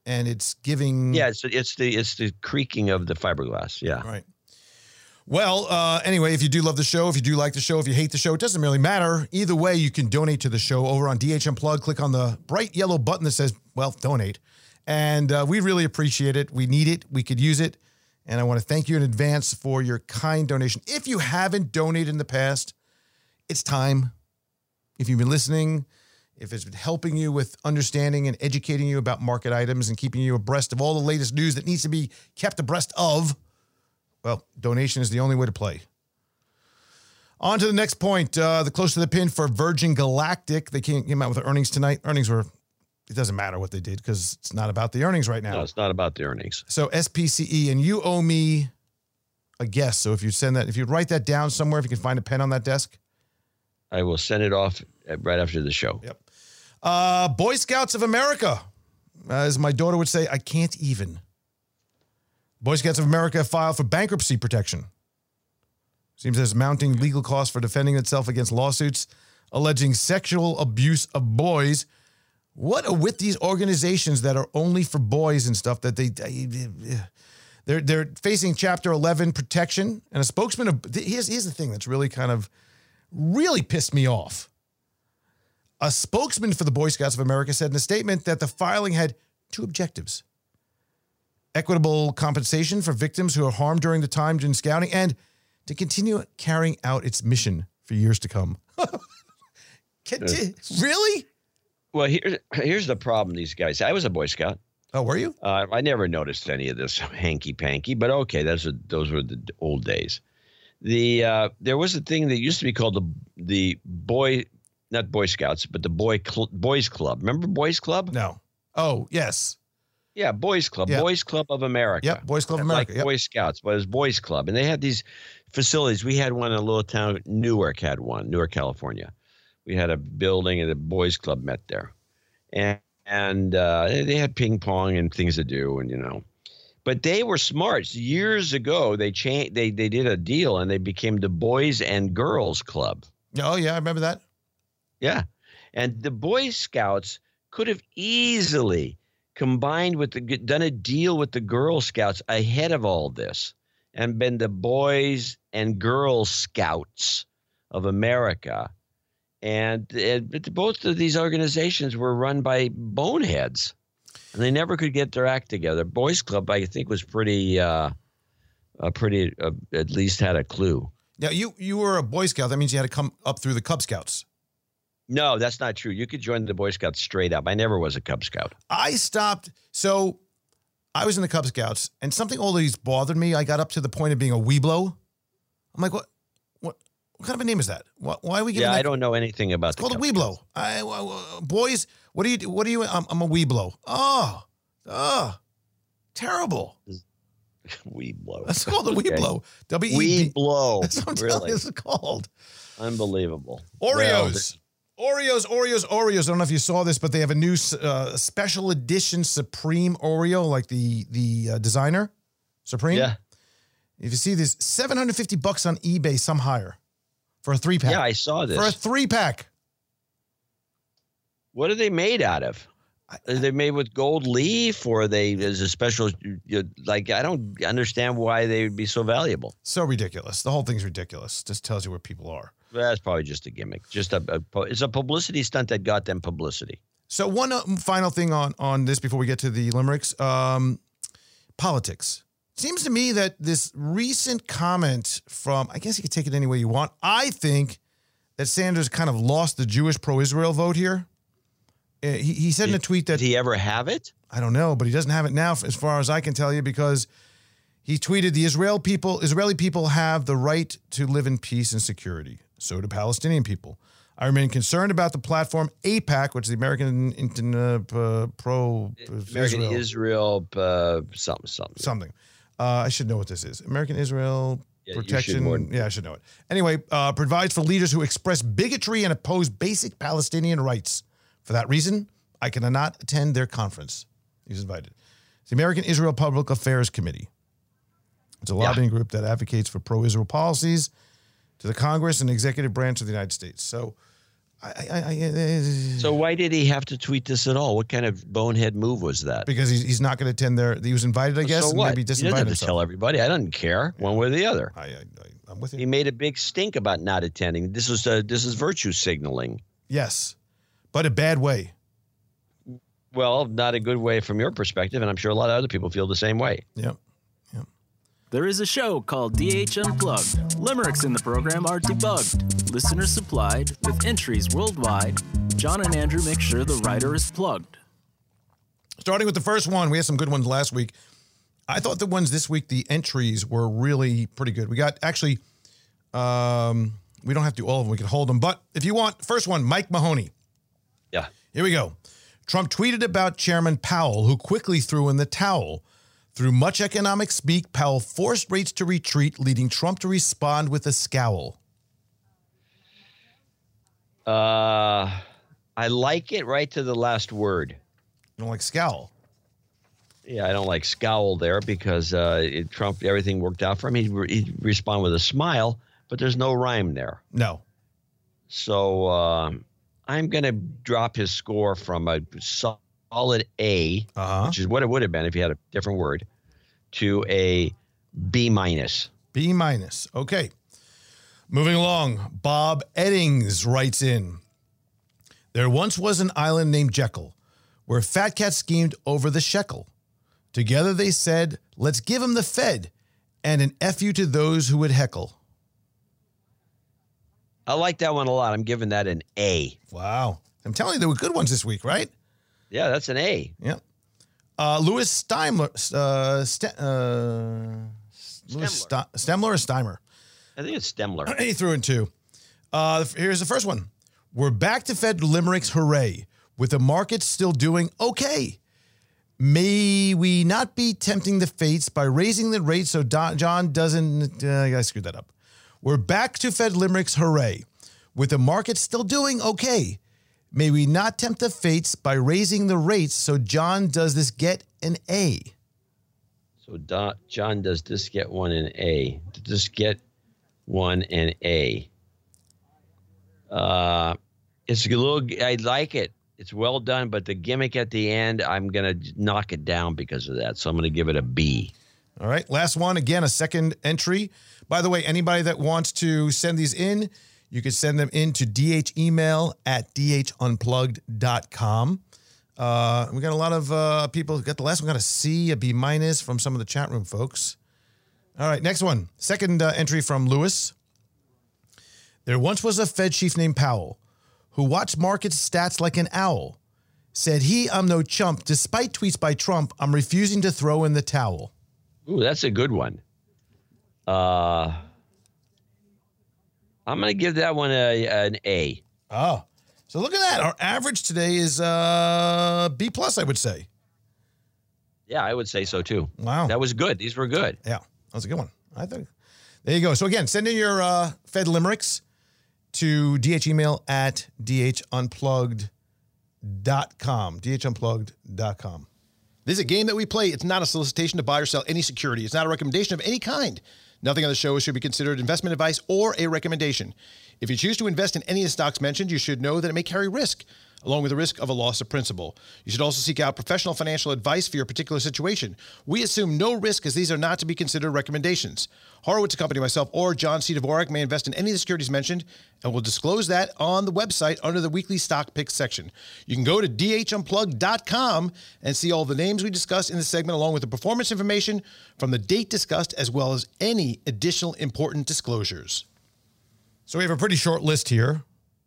and it's giving. Yeah, it's it's the it's the creaking of the fiberglass. Yeah. Right. Well, uh, anyway, if you do love the show, if you do like the show, if you hate the show, it doesn't really matter. Either way, you can donate to the show over on D H Unplugged. Click on the bright yellow button that says, well, donate. And uh, we really appreciate it. We need it. We could use it. And I want to thank you in advance for your kind donation. If you haven't donated in the past, it's time. If you've been listening, if it's been helping you with understanding and educating you about market items and keeping you abreast of all the latest news that needs to be kept abreast of, well, donation is the only way to play. On to the next point. Uh, the close to the pin for Virgin Galactic. They came, came out with earnings tonight. Earnings were, it doesn't matter what they did because it's not about the earnings right now. No, it's not about the earnings. So S P C E, and you owe me a guess. So if you send that, if you write that down somewhere, if you can find a pen on that desk. I will send it off right after the show. Yep. Uh, Boy Scouts of America. As my daughter would say, I can't even. Boy Scouts of America filed for bankruptcy protection. Seems there's mounting legal costs for defending itself against lawsuits alleging sexual abuse of boys. What are with these organizations that are only for boys and stuff that they, they're, they're facing Chapter eleven protection, and a spokesman of, here's, here's the thing that's really kind of, really pissed me off. A spokesman for the Boy Scouts of America said in a statement that the filing had two objectives: equitable compensation for victims who are harmed during the time in scouting, and to continue carrying out its mission for years to come. Really? Well, here's, here's the problem, these guys. I was a Boy Scout. Oh, were you? Uh, I never noticed any of this hanky-panky, but okay, those, are, those were the old days. The uh, there was a thing that used to be called the the boy, not Boy Scouts, but the boy Cl- Boys Club. Remember Boys Club? No. Oh, yes. Yeah, Boys Club, Yep. Boys Club of America. Yep, Boys Club of America. Like Yep. Boy Scouts, but it was Boys Club, and they had these facilities. We had one in a little town, Newark had one, Newark, California. We had a building, and the Boys Club met there, and and uh, they had ping pong and things to do, and you know. But they were smart. Years ago, they changed. They they did a deal, and they became the Boys and Girls Club. Oh, yeah, I remember that. Yeah, and the Boy Scouts could have easily combined with the done a deal with the Girl Scouts ahead of all this, and been the Boys and Girl Scouts of America. And it, both of these organizations were run by boneheads. And they never could get their act together. Boys Club, I think, was pretty, uh, uh, pretty, uh, at least had a clue. Now, you you were a Boy Scout. That means you had to come up through the Cub Scouts. No, that's not true. You could join the Boy Scouts straight up. I never was a Cub Scout. I stopped. So I was in the Cub Scouts, and something always bothered me. I got up to the point of being a Weeblo. I'm like, what? What? What kind of a name is that? Why, why are we getting Yeah, that? I don't know anything about It's the called a Cub Weeblo. Scouts. I, uh, boys, what do you do? What do you? I'm, I'm a Weeblo. Oh, oh, terrible. Weeblo. That's called a Okay. Weeblo. W E B. Weeblo. That's what I'm telling Really? you it's called. Unbelievable. Oreos. Oreos, Oreos, Oreos. I don't know if you saw this, but they have a new uh, special edition Supreme Oreo, like the the uh, designer Supreme. Yeah. If you see this, seven hundred fifty bucks on eBay, some higher, for a three pack. Yeah, I saw this. For a three pack. What are they made out of? Are they made with gold leaf, or are they as a special? You, like, I don't understand why they would be so valuable. So ridiculous. The whole thing's ridiculous. Just tells you where people are. That's probably just a gimmick. Just a, a it's a publicity stunt that got them publicity. So one uh, final thing on on this before we get to the limericks. Um, politics. Seems to me that this recent comment from, I guess you could take it any way you want. I think that Sanders kind of lost the Jewish pro-Israel vote here. Uh, He, he said in a tweet that Did he ever have it? I don't know, but he doesn't have it now, as far as I can tell you, because he tweeted, "The Israel people, Israeli people have the right to live in peace and security. So do Palestinian people. I remain concerned about the platform AIPAC, which is the American uh, uh, Pro American Israel, Israel, uh, something, something. something. Uh, I should know what this is. American Israel Yeah, you should Protection. more than- Yeah, I should know it. Anyway, uh, provides for leaders who express bigotry and oppose basic Palestinian rights. For that reason, I cannot attend their conference." He's invited. It's the American Israel Public Affairs Committee. It's a lobbying group that advocates for pro-Israel policies to the Congress and executive branch of the United States. So I, I, I, so why did he have to tweet this at all? What kind of bonehead move was that? Because he's, he's not going to attend there. He was invited, I guess, so and what? maybe He doesn't disinvited have to himself. tell everybody. I don't care yeah. one way or the other. I, I, I, I'm with you. He made a big stink about not attending. This was uh, this is virtue signaling. Yes, but a bad way. Well, not a good way from your perspective, and I'm sure a lot of other people feel the same way. Yep. Yep. There is a show called D H Unplugged. Limericks in the program are debugged, listeners supplied with entries worldwide. John and Andrew make sure the writer is plugged. Starting with the first one, we had some good ones last week. I thought the ones this week, the entries were really pretty good. We got actually, um, we don't have to do all of them. We can hold them. But if you want, first one, Mike Mahoney. Yeah. Here we go. Trump tweeted about Chairman Powell, who quickly threw in the towel. Through much economic speak, Powell forced rates to retreat, leading Trump to respond with a scowl. Uh, I like it right to the last word. You don't like scowl? Yeah, I don't like scowl there because uh, it, Trump, everything worked out for him. He'd, re- he'd respond with a smile, but there's no rhyme there. No. So uh, I'm going to drop his score from a solid A, uh-huh. which is what it would have been if he had a different word, to a B minus. B minus. Okay. Moving along, Bob Eddings writes in, there once was an island named Jekyll where Fat Cat schemed over the shekel. Together they said, let's give him the Fed and an F you to those who would heckle. I like that one a lot. I'm giving that an A. Wow. I'm telling you, there were good ones this week, right? Yeah, that's an A. Yep. Uh, Louis Steimler, uh, St- uh, Louis St- Stemler or Steimer? I think it's Stemler. He threw in two. Uh, here's the first one. We're back to Fed limericks, hooray, with the market still doing okay. May we not be tempting the fates by raising the rate so Don, John doesn't... Uh, I screwed that up. We're back to Fed limericks, hooray, with the market still doing okay. May we not tempt the fates by raising the rates so John does this get an A. So Don, John does this get one an A. Does this get one an A? Uh, it's a little... I like it. It's well done, but the gimmick at the end, I'm going to knock it down because of that. So I'm going to give it a B. All right. Last one. Again, a second entry. By the way, anybody that wants to send these in, you can send them in to dhemail at d h unplugged dot com. Uh, we got a lot of uh, people. Got the last one got a C, a B minus from some of the chat room folks. All right. Next one. Second uh, entry from Lewis. There once was a Fed chief named Powell who watched market stats like an owl. Said he, I'm no chump. Despite tweets by Trump, I'm refusing to throw in the towel. Ooh, that's a good one. Uh, I'm going to give that one a, an A. Oh, so look at that. Our average today is uh, B plus, I would say. Yeah, I would say so too. Wow. That was good. These were good. Yeah, that was a good one. I think. There you go. So again, send in your uh, Fed limericks to dhemail at d h unplugged dot com. d h unplugged dot com. This is a game that we play. It's not a solicitation to buy or sell any security. It's not a recommendation of any kind. Nothing on the show should be considered investment advice or a recommendation. If you choose to invest in any of the stocks mentioned, you should know that it may carry risk, along with the risk of a loss of principal. You should also seek out professional financial advice for your particular situation. We assume no risk as these are not to be considered recommendations. Horowitz and Company, myself, or John C. Dvorak may invest in any of the securities mentioned, and we'll disclose that on the website under the weekly stock picks section. You can go to d h unplugged dot com and see all the names we discussed in this segment, along with the performance information from the date discussed, as well as any additional important disclosures. So we have a pretty short list here.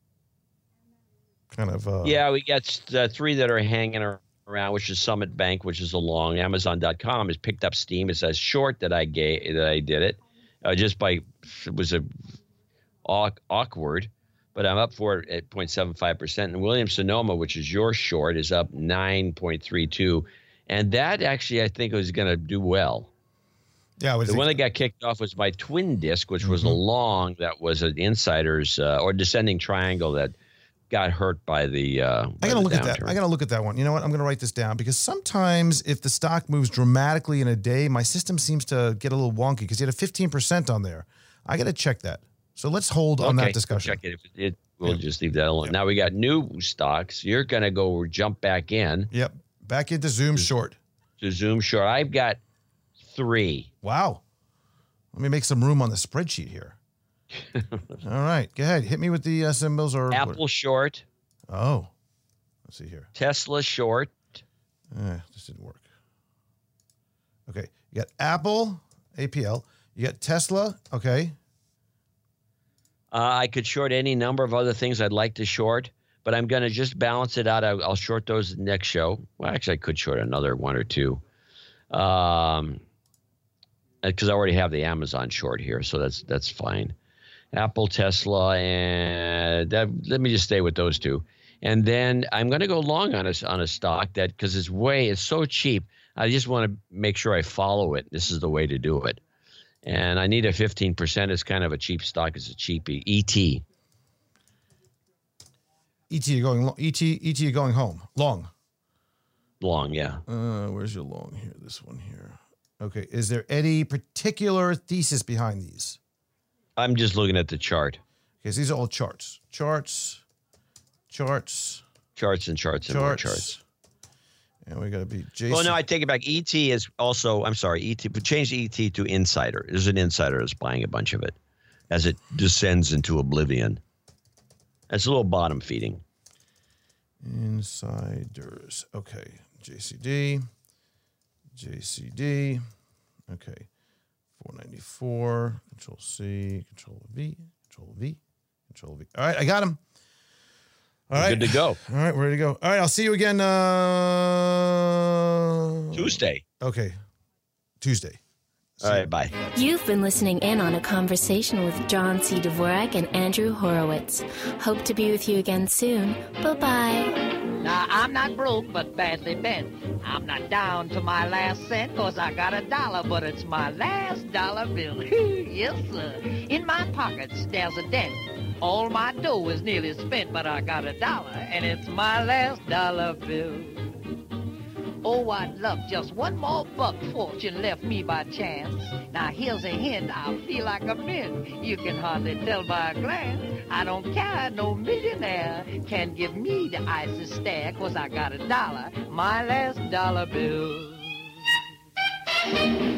Kind of. Uh, Yeah, we got uh, three that are hanging around, which is Summit Bank, which is a long. Amazon dot com has picked up steam. It says short that I gave that I did it uh, just by it was a awkward, but I'm up for it at zero point seven five percent. And Williams Sonoma, which is your short, is up nine point three two, and that actually I think is going to do well. Yeah, the one that got kicked off was my twin disc, which was mm-hmm. a long that was an insider's uh, or descending triangle that got hurt by the. Uh, I gotta look downturn. at that. I gotta look at that one. You know what? I'm gonna write this down because sometimes if the stock moves dramatically in a day, my system seems to get a little wonky because you had a fifteen percent on there. I gotta check that. So let's hold okay, on that discussion. Check it. If it We'll Yep. just leave that alone. Yep. Now we got new stocks. You're going to go jump back in Yep. Back into Zoom short. to Zoom Short. I've got three. Wow. Let me make some room on the spreadsheet here. All right. Go ahead. Hit me with the uh, symbols or Apple short, Oh. Let's see here. Tesla short. Eh, this didn't work. Okay. You got Apple, A P L. You got Tesla. Okay. Uh, I could short any number of other things I'd like to short, but I'm going to just balance it out. I'll, I'll short those next show. Well, actually, I could short another one or two. Um, because I already have the Amazon short here, so that's that's fine. Apple, Tesla, and that, let me just stay with those two. And then I'm going to go long on a, on a stock that, because it's way, it's so cheap, I just want to make sure I follow it. This is the way to do it. And I need a fifteen percent. It's kind of a cheap stock. It's a cheapie. E T. E T, you're going long. E T, E T, you're going home. Long. Long, yeah. Uh, where's your long here? This one here. Okay. Is there any particular thesis behind these? I'm just looking at the chart. Okay, so these are all charts. Charts, charts, Charts and charts and more charts. charts. And we got to be Jason. Well, no, I take it back. E T is also, I'm sorry, E T, but change E T to insider. There's an insider that's buying a bunch of it as it descends into oblivion. That's a little bottom feeding. Insiders. Okay. J C D. J C D. Okay. four ninety-four. Control C. Control V. Control V. Control V. All right. I got him. All right. Good to go. All right. We're ready to go. All right. I'll see you again. Uh, Tuesday. Okay. Tuesday. All right, bye. You've been listening in on a conversation with John C. Dvorak and Andrew Horowitz. Hope to be with you again soon. Bye-bye. Now, I'm not broke, but badly bent. I'm not down to my last cent, cause I got a dollar, but it's my last dollar bill. Yes, sir. In my pockets, there's a dent. All my dough is nearly spent, but I got a dollar, and it's my last dollar bill. Oh, I'd love just one more buck fortune left me by chance. Now, here's a hint, I feel like a mint. You can hardly tell by a glance. I don't care, no millionaire can give me the icy stare, cause I got a dollar, my last dollar bill.